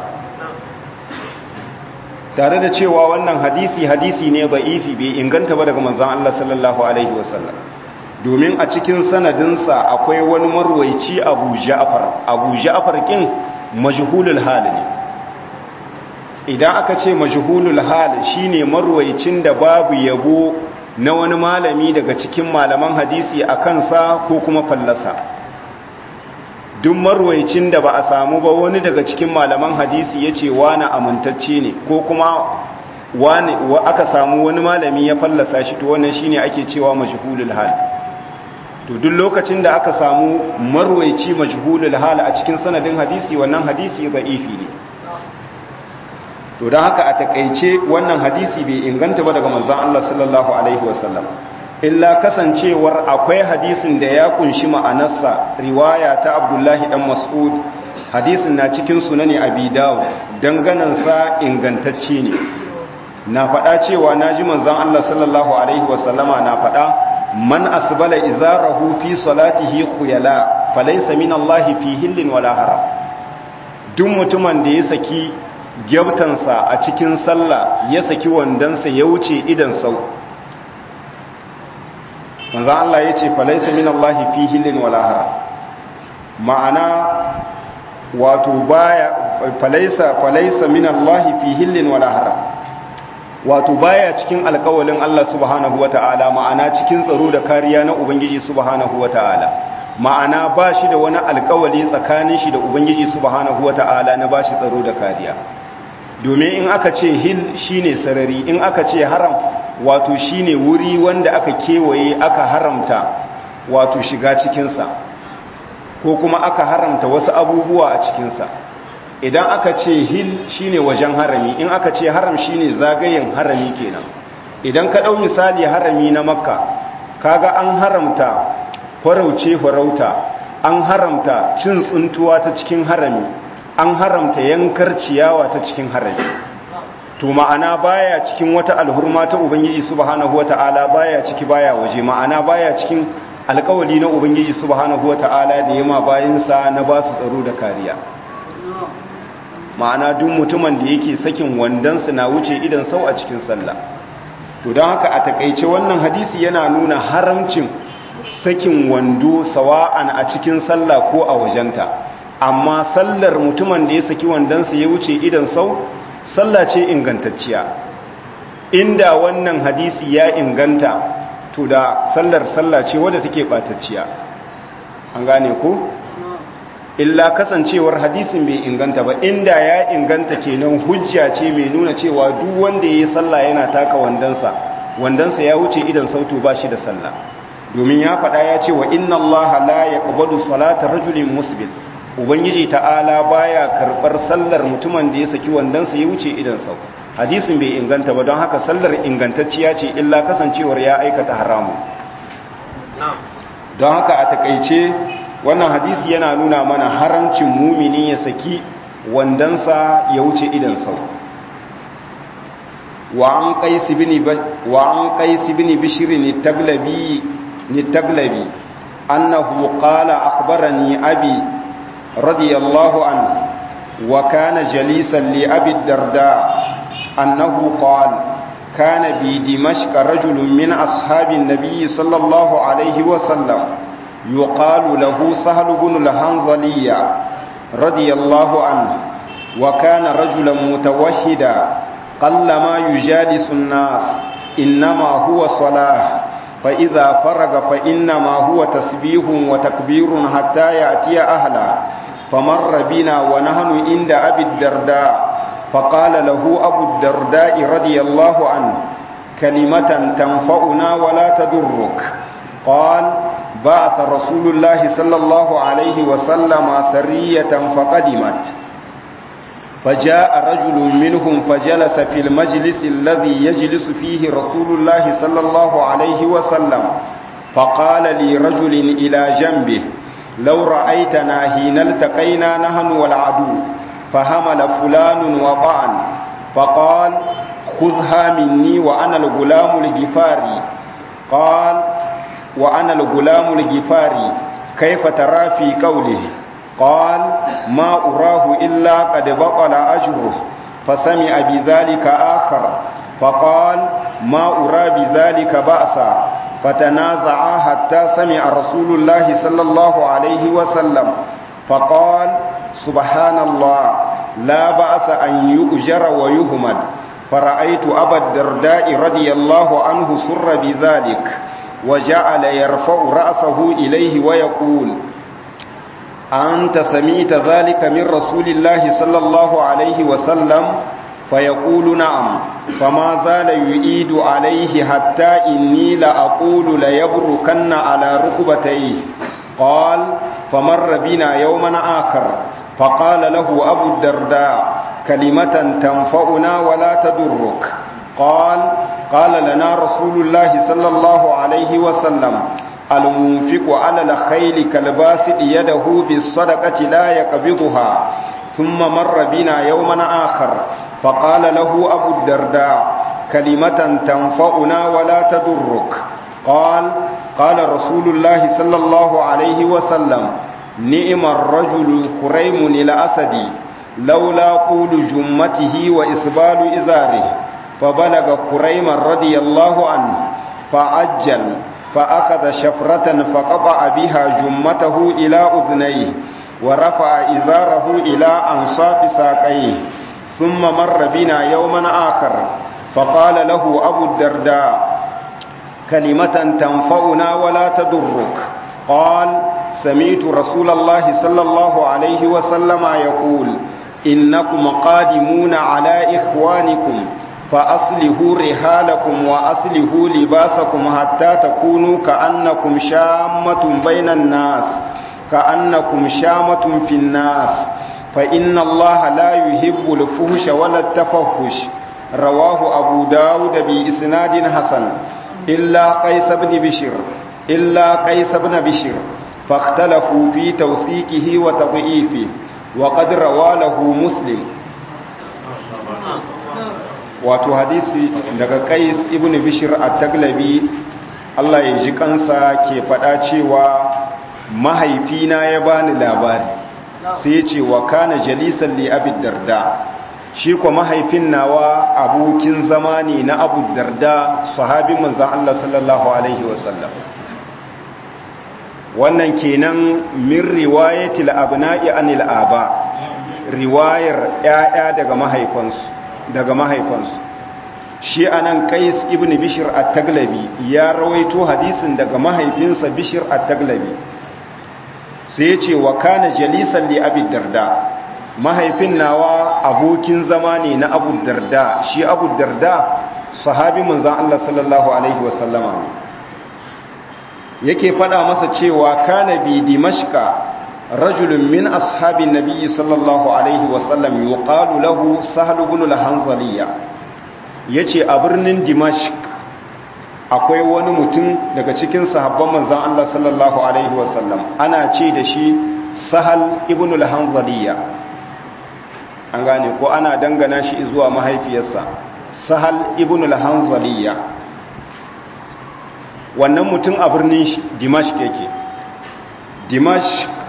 tare da cewa wannan hadisi ne ba'ifi bai inganta ba daga manzon Allah sallallahu alaihi wasallam domin a cikin sanadinsa akwai wani marwaici Abu Ja'far kin majhulul hal ne idan aka ce majhulul hal shine marwaicin da babu yabo na wani malami daga cikin malaman hadisi akan sa ko kuma fallasa duk marwaicin da ba a samu ba wani daga cikin malaman hadisi ya ce wani amintacce ne ko kuma aka samu wani malami ya fallasa shi to wannan shine ake cewa majhulul hal to duk lokacin da aka samu marwaici majhulul hal a cikin sanadin hadisi wannan hadisi da'ifi ne to don haka a takeice wannan hadisi bai inganta ba daga manzon Allah sallallahu alaihi wasallam illa kasancewar akwai hadisin da ya kunshi ma'anarsa riwaya ta Abdullahi dan Mas'ud hadisin na cikin sunani Abi Dawud danganansa ingantacce ne na faɗa cewa naji manzon Allah sallallahu alaihi wasallama na faɗa man asbala izarahu fi salatihi khuyala falaysa min Allah fi hillin wala haram duk mutumin da ya saki gyautansa a cikin sallah ya saki wandansa ya wuce idan sau manzo Allah yace falaysa min Allah fi hillin wala haram ma'ana wato baya falaysa min Allah fi hillin wala haram wato baya cikin alƙawalin Allah subhanahu wata'ala ma'ana cikin tsaro da kariya na ubangiji subhanahu wata'ala ma'ana ba shi da wani alƙawali tsakanin shi da ubangiji subhanahu wata'ala na ba shi tsaro da kariya domin in aka ce hil shine sarari in aka ce haram wato shine wuri wanda aka kewaye aka haramta wato shiga cikinsa ko kuma aka haramta wasu abubuwa a cikinsa idan aka ce hil shine wajen harami in aka ce haram shine zagayen harami kenan idan ka ɗau misali harami na makka kaga an haramta farauta an haramta cin tsuntuwa ta cikin harami an haramta yankar ciyawa ta cikin harami to ma'ana baya cikin wata alhurma ta ubangiji subhanahu wata'ala baya ciki baya waje ma'ana baya cikin alƙawari na ubangiji subhanahu wata'ala da yema bayinsa na ba su tsaro da kariya ma'ana duk mutumin da yake sakin wandansa na wuce idan sau a cikin sallah to don haka a takaice wannan hadisi yana nuna haramcin sakin wando sawa'an a cikin sallah ko a wajenta amma sallar mutumin da ya saki wandansa ya wuce idan sau sallah ce ingantacciya inda wannan hadisi ya inganta to da sallah ce wadda take batacciya an gane ko illa kasancewar hadisin bai inganta ba inda ya inganta kenan hujja ce mai nuna cewa duk wanda yayi sallah yana taka wandansa ya wuce idan sautu ba shi da sallah domin ya faɗa ya ce wa inna allaha la yaqbalu salata rajulin musbil ubangiji ta'ala baya karbar sallar mutumin da ya saki wandansa ya wuce idan sau hadisin bai inganta ba don haka sallar ingantacciya ce illa kasancewar ya aikata haramu don haka a takaice wannan hadisi yana nuna mana haramcin mumini ya saki wandansa ya wuce idan sau wa an qais bin bishr التغلبي أنه قال أخبرني أبي رضي الله عنه وكان جليسا لأبي الدرداء أنه قال كان بدمشق رجل من أصحاب النبي صلى الله عليه وسلم يقال له سهل بن الحنظلية رضي الله عنه وكان رجلا متوحدا قلما يجالس الناس إنما هو صلاة فإذا فرغ فإنما هو تسبيح وتكبير حتى يأتي أهله فمر بنا ونحن عند أبي الدرداء فقال له أبو الدرداء رضي الله عنه كلمة تنفعنا ولا تضرك قال بعث رسول الله صلى الله عليه وسلم سرية فقدمت فجاء رجل منهم فجلس في المجلس الذي يجلس فيه رسول الله صلى الله عليه وسلم فقال لي رجل إلى جنبه لو رأيتنا حين التقينا نحن والعدو فهمل فلان وطعن فقال خذها مني وأنا الغلام الجفاري قال وأنا الغلام الجفاري كيف ترى في قوله قال ما أراه إلا قد بطل أجره فسمع بذلك آخر فقال ما أرى بذلك بأسا فتنازعا حتى سمع رسول الله صلى الله عليه وسلم فقال سبحان الله لا بأس أن يؤجر ويهمد فرأيت أبا الدرداء رضي الله عنه سر بذلك وجعل يرفع رأسه إليه ويقول أنت سمعت ذلك من رسول الله صلى الله عليه وسلم فيقول نعم فما زال يعيد عليه حتى إني لأقول ليبركن على ركبتيه قال فمر بنا يوما آخر فقال له أبو الدرداء كلمة تنفعنا ولا تضرك قال لنا رسول الله صلى الله عليه وسلم المنفق على الخيل كالباسط يده بالصدقة لا يقبضها ثم مر بنا يوما آخر فقال له أبو الدرداء كلمة تنفعنا ولا تضرك قال رسول الله صلى الله عليه وسلم نئم الرجل كريم الأسدي لولا قول جمته وإسبال إزاره فبلغ كريما رضي الله عنه فعجل فأخذ شفرة فقطع بها جمته إلى أذنيه ورفع إزاره إلى أنصاف ساقيه ثم مر بنا يوما آخر فقال له أبو الدرداء كلمة تنفعنا ولا تضرك قال سمعت رسول الله صلى الله عليه وسلم يقول إنكم قادمون على إخوانكم فأصلحوا رحالكم وأصلحوا لباسكم حتى تكونوا كأنكم شامة بين الناس كأنكم شامة في الناس فإن الله لا يحب الفحش ولا التفحش رواه أبو داود بإسناد حسن إلا قيس بن بشر فاختلفوا في توثيقه وتضعيفه وقد روى له مسلم wato hadisi daga Qais ibn Bishr at-Taglabi Allah ya ji kansa ke fada cewa mahaifina ya bani labari sai ya ce wa kana jalisan li Abi Darda shi ko mahaifin nawa abokin zama ne na Abu Darda sahabin manzon Allah sallallahu alaihi wasallam wannan kenan min riwayatil abna'i anil aba riwayar ƴaƴa daga mahaifansu shi anan Qais ibn Bishr at-Taglabi ya rawaito hadisin daga mahaifinsa Bishr at-Taglabi sai yace wa kana jalisan li Abi Darda mahaifin nawa abokin zama ne na Abu Darda shi Abu Darda sahabi manzon Allah sallallahu alaihi wasallama yake fada masa cewa kana bi Dimashqa رجل من أصحاب النبي صلى الله عليه وسلم يقال له سهل بن الحنظلية yace a birnin Dimashq akwai wani mutum daga cikin sahabban manzon Allah sallallahu alaihi wasallam ana ce da shi Sahal ibn al-Hanzaliya an gane ko ana dangana shi zuwa mahaifiyarsa Sahal ibn al-Hanzaliya wannan mutum a birnin Dimashq yake Dimashq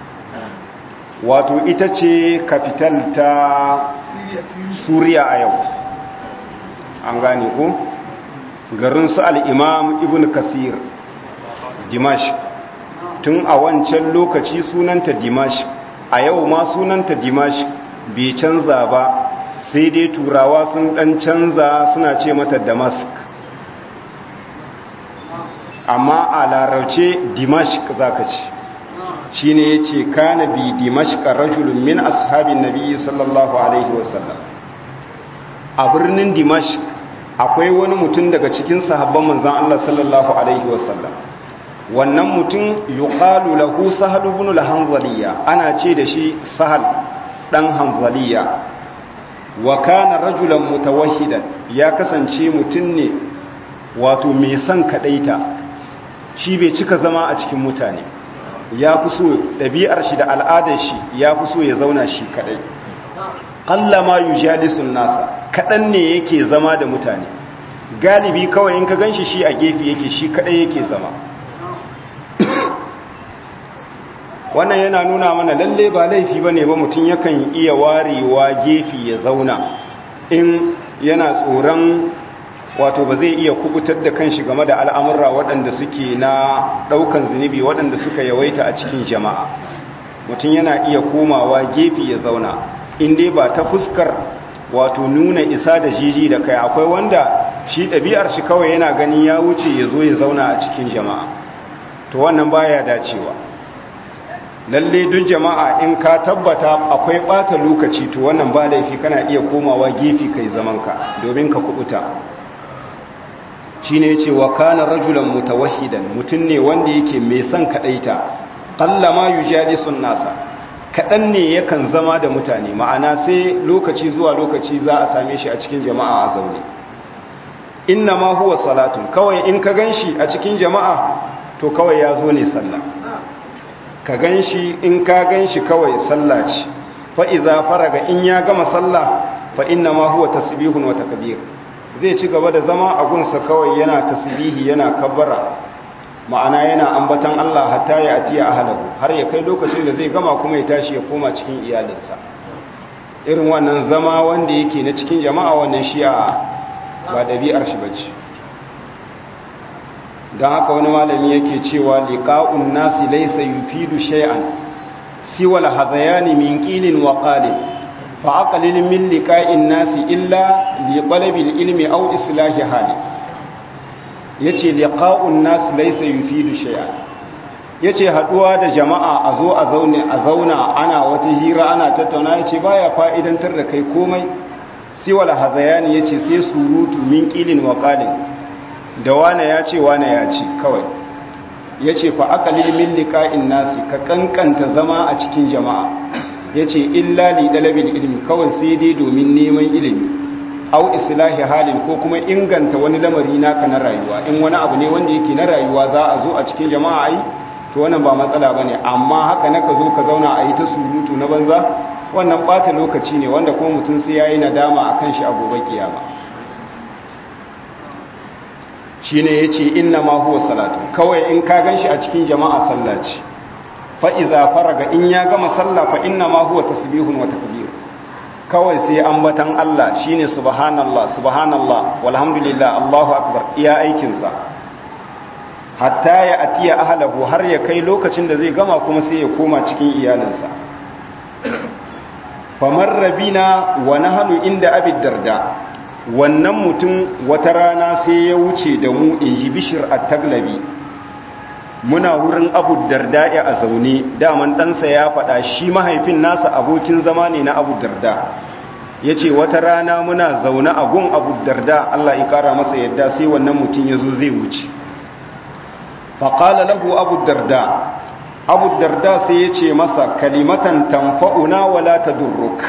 wato ita ce kafital ta Suriya a yau an gane ko garin su al-Imam Ibn Kasir Dimashq tun a wancan lokaci sunanta Dimashq a yau ma sunanta Dimashq bai canza ba sai dai turawa sun dan canza suna ce mata Damask amma a larabce Dimashq zaka ce shine yace kana bi dimashq rajulun min ashabin nabiy sallallahu alaihi wasallam a birnin dimashq akwai wani mutum daga cikin sahabban manzon Allah sallallahu alaihi wasallam wannan mutum yuqalu lahu sahal ibn al-hanzaliya ana ce da shi sahal dan hanzaliya wa kana rajulan mutawahhidan ya kasance mutum ne wato mai son kadaita shi bai cika zama a cikin mutane ya fi so ɗabi'ar shi da al'adar shi ya fi so ya zauna shi kadai qallama yujalisun nasa kadan ne yake zama da mutane galibi kawai in ka ganshi shi a gefe yake shi kadai yake zama wannan yana nuna mana lalle ba laifi bane ba mutum yakan iya warewa gefe ya zauna in yana tsoron wato ba zai iya kubutar da kanshi game da al'amurra waɗanda suke na ɗaukan zunubi waɗanda suka yawaita a cikin jama'a mutum yana iya komawa gefe ya zauna in dai ba ta fuskar wato nuna isa da jiji da kai akwai wanda shi ɗabi'ar shi kawai yana gani ya wuce ya zo ya zauna a cikin jama'a to wannan baya dacewa lalle duk jama'a in ka tabbata akwai ɓata lokaci to wannan ba laifi kana iya komawa gefe kai zamanka domin ka kubuta shine yace wa kana rajulan mutawahhidan mutun ne wanda yake mai son kadaita qallama yujalisun nasa kadan ne yakan zama da mutane ma'ana sai lokaci zuwa lokaci za a same shi a cikin jama'a a zaune inna ma huwa salatun kawai in ka ganshi a cikin jama'a to kawai ya zo ne sallah ka ganshi in ka ganshi kawai sallah ce fa idza faraga in ya gama sallah fa inna ma huwa tasbihun wa takbir zai ci gaba da zama a gunsa kawai yana tasbihi yana kabbara ma'ana yana ambatan Allah hatta ya atiya ahlahu har ya kai lokacin da zai gama kuma ya tashi ya koma cikin iyalinsa irin wannan zama wanda yake na cikin jama'a wannan shi'a ba dabi'ar shi bace dan haka wani malami yake cewa liqa'un nasi laysa yufidu shay'an siwa al-hadayani min qilin wa qalin fa'aqalil min liqa'in nasi illa li talabil ilmi aw islahi hali yace liqa'un nas laysa yufidu shay'an yace haduwa da jama'a a zauna ana wata hira ana tattauna yace baya fa'idantar da kai komai siwal hazayani yace sai surutu min qilin wa qalin da wane yace wane yace kawai yace fa'aqalil min liqa'in nasi ka kankanta zama a cikin jama'a ya ce illa li ɗalabin ilimi kawai sai dai domin neman ilimi au islahi halin ko kuma inganta wani lamari naka na rayuwa in wani abu ne wanda yake na rayuwa za a zo a cikin jama'a ai to wannan ba matsala ba ne amma haka na ka zo ka zauna a yi ta surutu na banza wannan ɓata lokaci ne wanda kuma mutum sai ya yi nadama a kan shi a gobe kiyama shi ne ya ce inna ma huwa salatu kawai in ka gan shi a cikin jama'a sallah ce fa'iza faraga in ya gama sallah fa inna ma huwa tasbihun wa takbir kawai sai ambatan Allah shine subhanallah subhanallah walhamdulillah Allahu akbar iya aikinsa hatta ya atiya ahlahu har ya kai lokacin da zai gama kuma sai ya koma cikin iyalinsa famarra bina wa nahnu inda abi darda wannan mutum wata rana sai ya wuce da mu inji bishir at-taglabi muna wurin abu darda a zaune daman ɗansa ya faɗa shi mahaifin nasa abokin zama ne na abu darda ya ce wata rana muna zaune a gun abu darda Allah ya ƙara masa yadda sai wannan mutum ya zo zai wuce faƙala lahu abu darda sai ya ce masa kalimatan tamfa'una wala ta durruk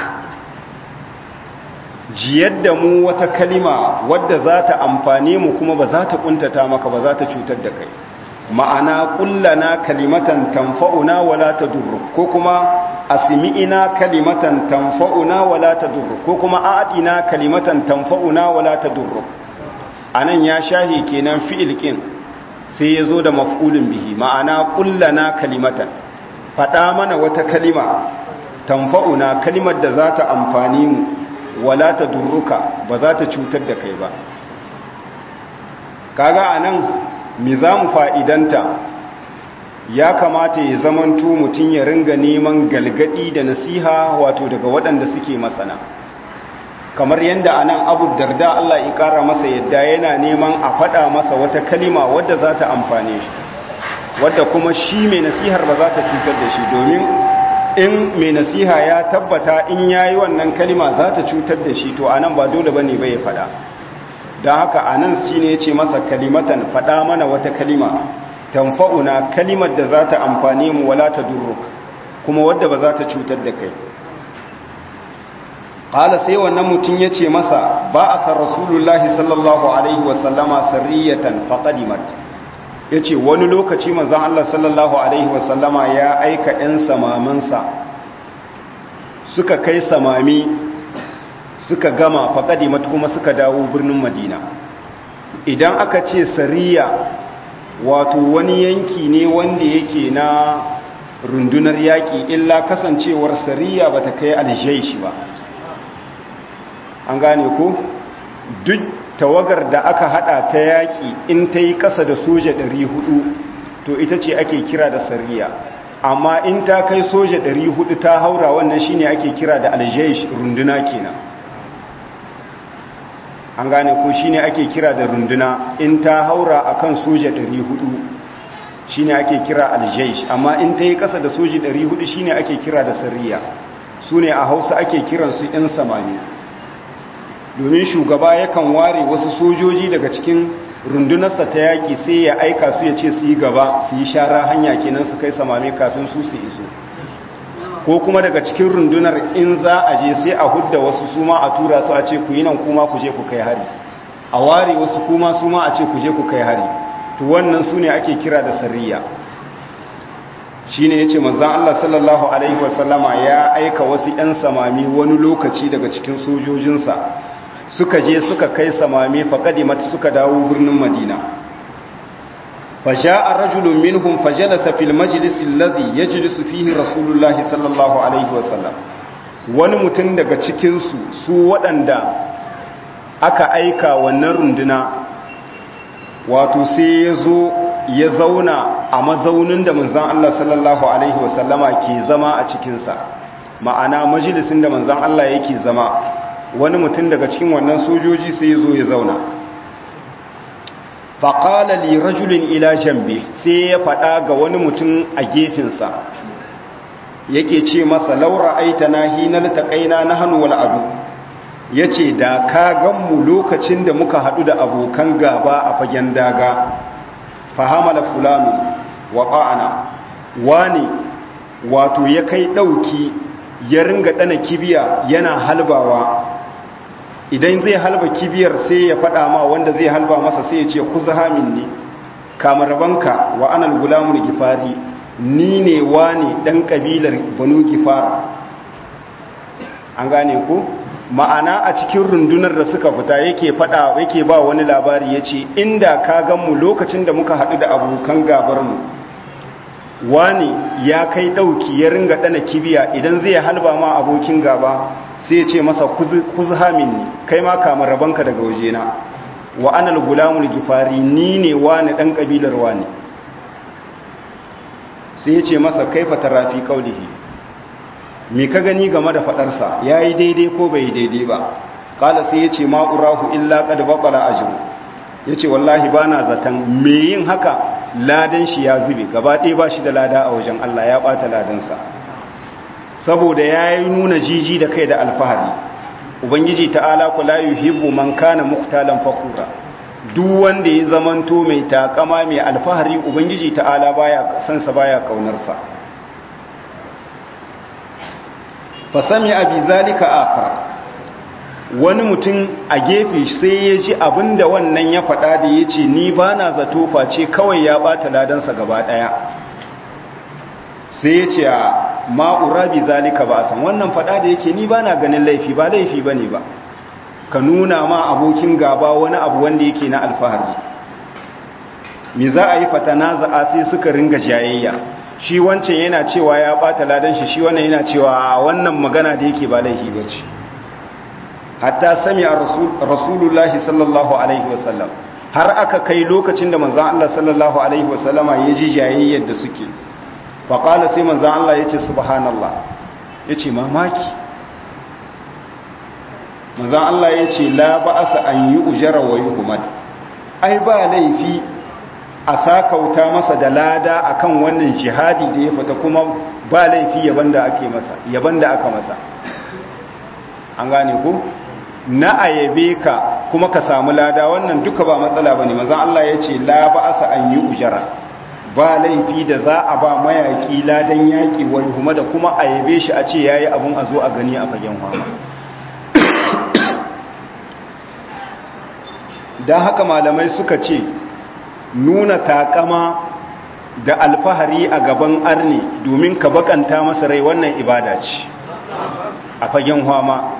jiyar da mu wata kalima wadda za ta amfane mu kuma ba za ta ƙuntata maka ba za ta cutar da kai ma'ana kullana kalimatan tanfa'una wala tadurru ko kuma asmi'ina kalimatan tanfa'una wala tadurru ko kuma a'dina kalimatan tanfa'una wala tadurru anan ya shahi kenan fi'il kin sai yazo da maf'ulun bihi ma'ana kullana kalimatan fada mana wata kalima tanfa'una kalimar da za ta amfani mu wala tadurruka ba za ta cutar da kai ba kaga anan mi za mu fa'idanta ya kamata ya zamanto mutum ya ringa neman galgadi da nasiha wato daga waɗanda suke masana kamar yadda a nan abu darda Allah ya ƙara masa yadda yana neman a faɗa masa wata kalima wadda za ta amfane shi wadda kuma shi mai nasihar ba za ta cutar da shi, domin in mai nasiha ya tabbata in yayi wannan kalima za ta cutar da shi, to anan ba dole bane bai fada. don haka anan shine yace masa kalimatan, fada mana wata kalima tanfa'una, kalimar da za ta amfane mu wala tadurruk, kuma wadda ba za ta cutar da kai. qala sai wannan mutum yace masa ba'atha rasulullahi sallallahu alaihi wasallama sariyatan faqadimat, yace wani lokaci manzon Allah sallallahu alaihi wasallama ya aika ɗan samamansa suka kai samami suka gama faqadimat, kuma suka dawo birnin Madina. idan aka ce sariya wato wani yanki ne wanda yake na rundunar yaƙi, illa kasancewar sariya bata kai aljaishi ba. an gane ko duk tawagar da aka hada ta yaƙi in ta yi ƙasa da soja 400 to ita ce ake kira da sariya, amma in ta kai soja 400 ta haura, wannan shine ake kira da aljaish, runduna kenan. an gane ko shine ake kira da runduna in ta haura akan soja 400 shine ake kira aljaish, amma in ta yi ƙasa da soji 400 shine ake kira da sariya. su ne a Hausa ake kiransu 'yan samani, domin shugaba yakan ware wasu sojoji daga cikin rundunarsa ta yaƙi sai ya aika su ya ce su yi gaba, su yi shara hanya kenan su kai samame kafin su iso. ko kuma daga cikin rundunar in za a je sai a hudda wasu suma a tura su a ce ku yi nan kuma ku je ku kai hari, a ware wasu kuma suma a ce ku je ku kai hari. to wannan su ne ake kira da sariya. shi ne ya ce manzan Allah sallallahu alaihi wasallama ya aika wasu 'yan samami wani lokaci daga cikin sojojinsa suka je suka kai samami faqadimat, suka dawo birnin Madina. faja'a rajulun minhum fajalasa fil majlis alladhi yajlisu fihi rasulullahi sallallahu alaihi wasallam. wani mutum daga cikin su waɗanda aka aika wannan runduna wato sai ya zo ya zauna a mazaunin da manzon Allah sallallahu alaihi wasallama ke zama a cikinsa, ma'ana majalisin da manzon Allah yake zama. wani mutum daga cikin wannan sojoji sai ya zo ya zauna. faƙala li rajulin ila jambe, sai ya faɗa ga wani mutum a gefensa yake ce masa laura aita na hinar taƙaina na hannu wal'adu, ya ce da ka ganmu lokacin da muka haɗu da abokan gaba a fagen daga. fahamala fulani wa ƙa'ana, wani wato ya kai ɗauki ya ringa ɗana kibiya yana halbawa. idan zai halba kibiyar sai ya faɗa ma wanda zai halba masa sai ya ce ku zahamin ne kamar banka wa anal gulamun gifari, ni ne wani ɗan ƙabilar banu gifara. an gane ku ma'ana a cikin rundunar da suka fita yake ba wani labari ya ce inda ka ganmu lokacin da muka haɗu da abokan gabarmu, wani ya kai ɗauki ya ringa ɗana kibiya, idan zai halba ma abokin gaba sai ya ce masa kuzhamin ne kai ma kamar rabanka daga wajena, wa anal gulamul gifari, ni ne wani ɗan ƙabilar wani. sai ya ce masa kaifa tarafi qaulihi, me ka gani game da faɗarsa, ya yi daidai ko bai daidai ba. ƙala sai ya ce ma'urahu illa qad baqala ajru, ya ce wallahi ba na zaton me yin haka ladan shi ya zube gaba ɗaya, ba shi da lada a wajen Allah, ya ɓata ladansa saboda ya yi nuna jiji da kai da alfahari. ubangiji ta'ala ku la yuhibbu man kana mukhtalan fakhura, duk wanda ya zamanto mai takama mai alfahari ubangiji ta'ala baya sansa baya kaunarsa. fa sami abi zalika akhar, wani mutum a gefe sai ya ji abinda wannan ya faɗa da ya ce ni ba na zato face kawai ya ɓata ladansa gaba ɗaya. sai ya ce a ma'ura bi zalika ba san wannan faɗa da yake ni ba na ganin laifi ba ne ba, ka nuna ma abokin gaba wani abu wanda yake na alfahari. me za a yi fatana za'a sai suka ringa jayayya, shi wancan yana cewa ya ɓata ladan shi wannan yana cewa wannan magana da yake ba laifi ba ce. hatta sami a rasulullahi sallallahu alaihi wasallam, har aka kai lokacin da manzan Allah sallallahu alaihi wasallama ya ji jayayyar da suke. faƙala sai manzan Allah ya ce subhanallah, ya ce mamaki. manzan Allah ya ce la ba'asa an yi ujara wa yi humad, ai ba laifi a sakauta masa da lada akan wannan jihadi da ya fita kuma ba laifi yaban da aka masa an gane ku na ayabe ka kuma ka samu lada wannan duka ba matsala bane manzon Allah ya ce la ba'asa an yi ujara ba laifi da za a ba mayaki ladan yaki wai kuma da kuma ayabe shi a ce yayi abun a zo a gani a fagen fama dan haka malamai suka ce nuna takama da alfahari a gaban arni domin ka bakanta masa rai wannan ibada ce a fagen fama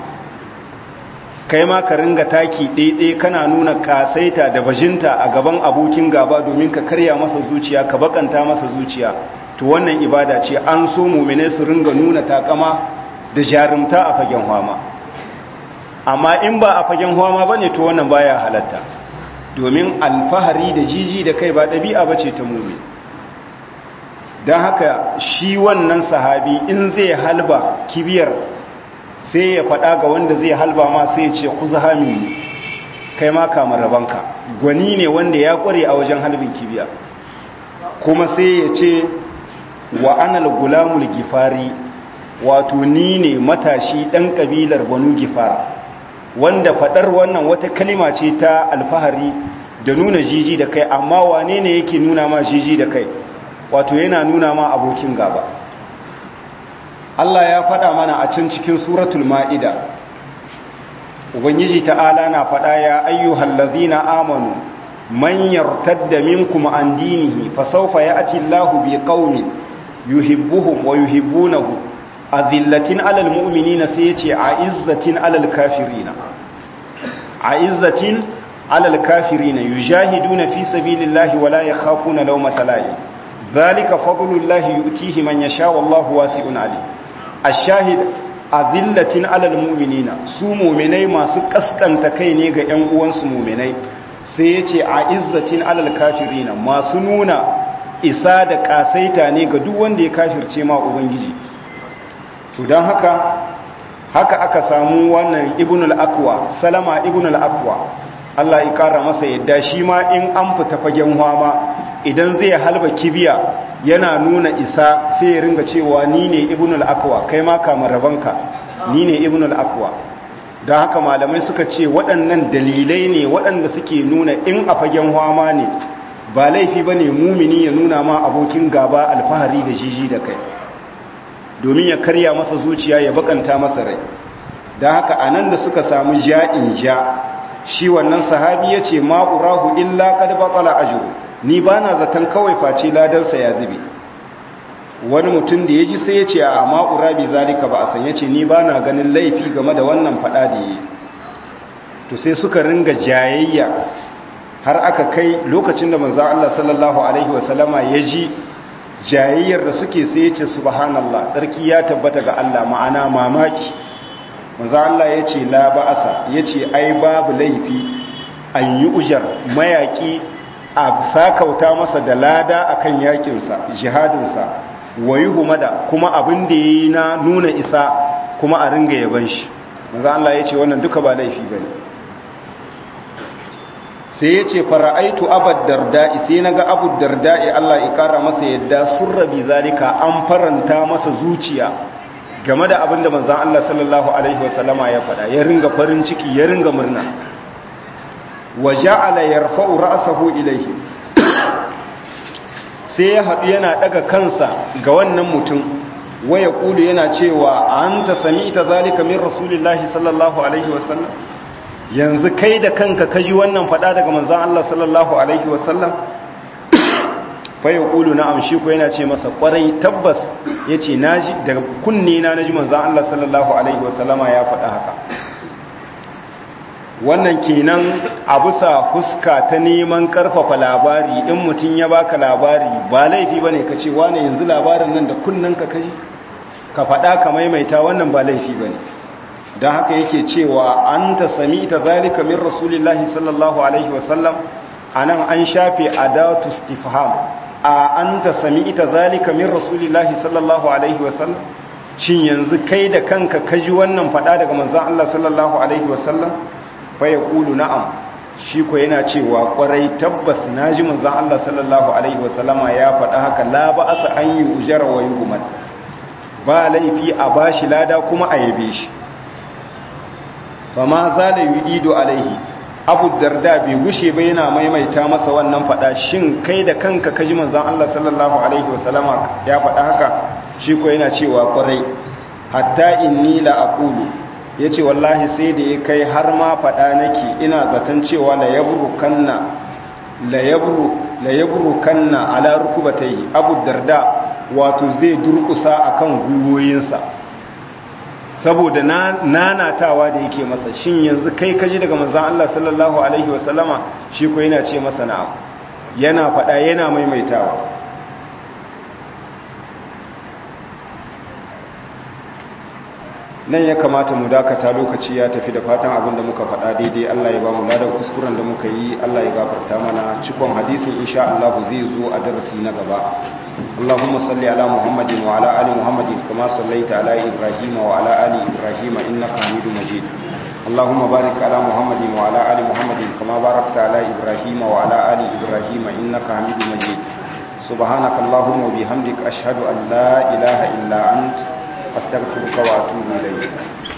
kai ma ka ringa taki ɗaiɗai kana nuna kasaita da bajinta a gaban abokin gaba domin ka karya masa zuciya ka bakanta masa zuciya to wannan ibada ce an so mu'mine su ringa nuna takama da jarumta a fagen fama amma in ba a fagen fama bane to wannan baya halatta domin alfahari da jiji da kai ba ɗabi'a bace ta mu'min don haka shi wannan sahabi in zai halba kibiyar sai ya faɗa ga wanda zai halba ma sai ya ce ku zahami kai ma kamar rabanka gwani ne wanda ya ƙware a wajen halbin kibiya kuma sai ya ce wa anal gulamul gifari wato ni ne matashi ɗan ƙabilar banu gifara wanda faɗar wannan wata kalima ce ta alfahari da nuna jiji da kai amma wane ne yake nuna ma jiji da kai wato yana nuna ma abokin gaba Allah ya faɗa mana a can cikin suratul ma'ida ubangiji ta'ala na faɗa ya ayyuhal ladzina amanu man yartadda minkum an dinihi fa sawfa ya'ti Allahu biqaumin yuhibbuhum wa yuhibbunahu azillatin 'alal mu'minina sai yace a'izzatin 'alal kafirina a'izzatin 'alal kafirina yujahiduna fi sabilillahi wa la yakhafuna lawmata la'im dhalika fadlullahi yu'tihi man yasha wallahu wasi'un 'alim ashahid azillatin 'alal mu'minina su mu'minai masu kaskanta kai ne ga ƴan uwansu mu'minai sai yace a'izzatin 'alal kafirina masu nuna isa da kasaita ne ga duk wanda ya kafirce ma ubangiji to dan haka aka samu wannan ibnul aqwa salama ibnul aqwa Allah ya kara masa yadda shi ma in an fita fagen hama idan zai halba kibiya yana nuna isa sai ya ringa cewa ni ne ibnul aqwa kai ma kamar rabanka ni ne ibnul aqwa don haka malamai suka ce waɗannan dalilai ne waɗanda suke nuna in a fagen hama ne ba laifi ba ne mumini ya nuna ma abokin gaba alfahari da jiji da kai domin ya karya masa zuciya ya bakanta masa rai don haka a nan da suka samu ja'in ja shi wannan sahabi ya ce ma'urahu illa kad batsala ajru ni ba na zaton kawai face ladarsa ya zube wani mutum da ya ji sai ya ce a ma'ura bi zalika ba a san ya ce ni ba na ganin laifi game da wannan fada da yi to sai suka ringa jayayya har aka kai lokacin da manzo Allah sallallahu alaihi wasallama ya ji jayayyar da suke sai ya ce subhanallah tsarki ya tabbata ga Allah ma'ana mamaki manzo Allah ya ce la ba'asa ya ce ai babu laifi an yi ujar mayaki a sakauta masa da lada akan yakinsa jihadinsa wayi humada kuma abin da yayi na nuna isa kuma a ringa yaban shi manzo Allah ya ce wannan duka ba laifi bane sai ya ce fara'aitu abad darda'i sai naga abu darda'i Allah ya kara masa yadda surrabi zalika an faranta masa zuciya game da abin da manzo Allah sallallahu alaihi wasallama ya faɗa ya ringa farin ciki ya ringa murna wa ja'ala yarfa'u ra'sahu ilayhi sai ya haɗu yana daga kansa ga wannan mutum waya kulu yana cewa anta sami'ta zalika min rasulillahi sallallahu alaihi wasallam yanzu kai da kanka kaji wannan fada daga manzon Allah sallallahu alaihi wasallam fa yaqulu na'am shi ko yana ce masa kwarai tabbas yace naji daga kunne na naji manzon Allah sallallahu alaihi wasallama ya fada haka wannan kenan a bisa fuska ta neman karfafa labari in mutum ya baka labari ba laifi bane ka ce wane yanzu labarin nan da kunnanka kaji ka fada ka maimaita wannan ba laifi bane don haka yake cewa an ta sami ta zalika min rasulillahi sallallahu alaihi wasallam a nan an shafe adatu istifham a an ta sami ita zalika min rasulillahi sallallahu alaihi wasallam shin yanzu kai da kanka kaji wannan fada daga manzon Allah sallallahu alaihi wasallam fa yaqulu na'am shi ko yana cewa kwarai tabbas naji manzon Allah sallallahu alaihi wasallama ya faɗa haka la ba asa an yi ujara wa yuhmad, ba laifi a bashi lada kuma a yabe shi. fama zala yu'idu alaihi, Abu Darda bai gushe ba yana maimaita masa wannan faɗa, shin kai da kanka kaji manzon Allah sallallahu alaihi wasallama ya faɗa haka? Shi ko yana cewa kwarai, hatta inni la aqulu, yace wallahi sai da ya kai har ma faɗa nake ina zaton cewa la yabrukanna ala rukubatayhi, Abu Darda wato zai durkusa akan gwiwoyinsa saboda nanatawa da yake masa. Shin yanzu kai kaji daga manzon Allah sallallahu alaihi wasallama? Shi ko yana ce masa na'am, yana faɗa yana maimaitawa. nan ya kamata mu dakata, lokaci ya tafi, da fatan abinda muka faɗa daidai Allah ya ba mu ladan kuskuren da muka yi Allah ya gafarta mana. Cikon hadisin insha Allah zai zo a darasi na gaba. Allahumma salli ala Muhammadin wa ala ali Muhammadin kama sallaita ala Ibrahim wa ala ali Ibrahim innaka Hamidum Majid. Allahumma barik ala Muhammadin wa ala ali Muhammadin kama barakta ala Ibrahim wa ala ali Ibrahim innaka Hamidum Majid. Subhanaka Allahumma wa bihamdika ashhadu an la ilaha illa anta astaghfiruka wa atubu ilayk.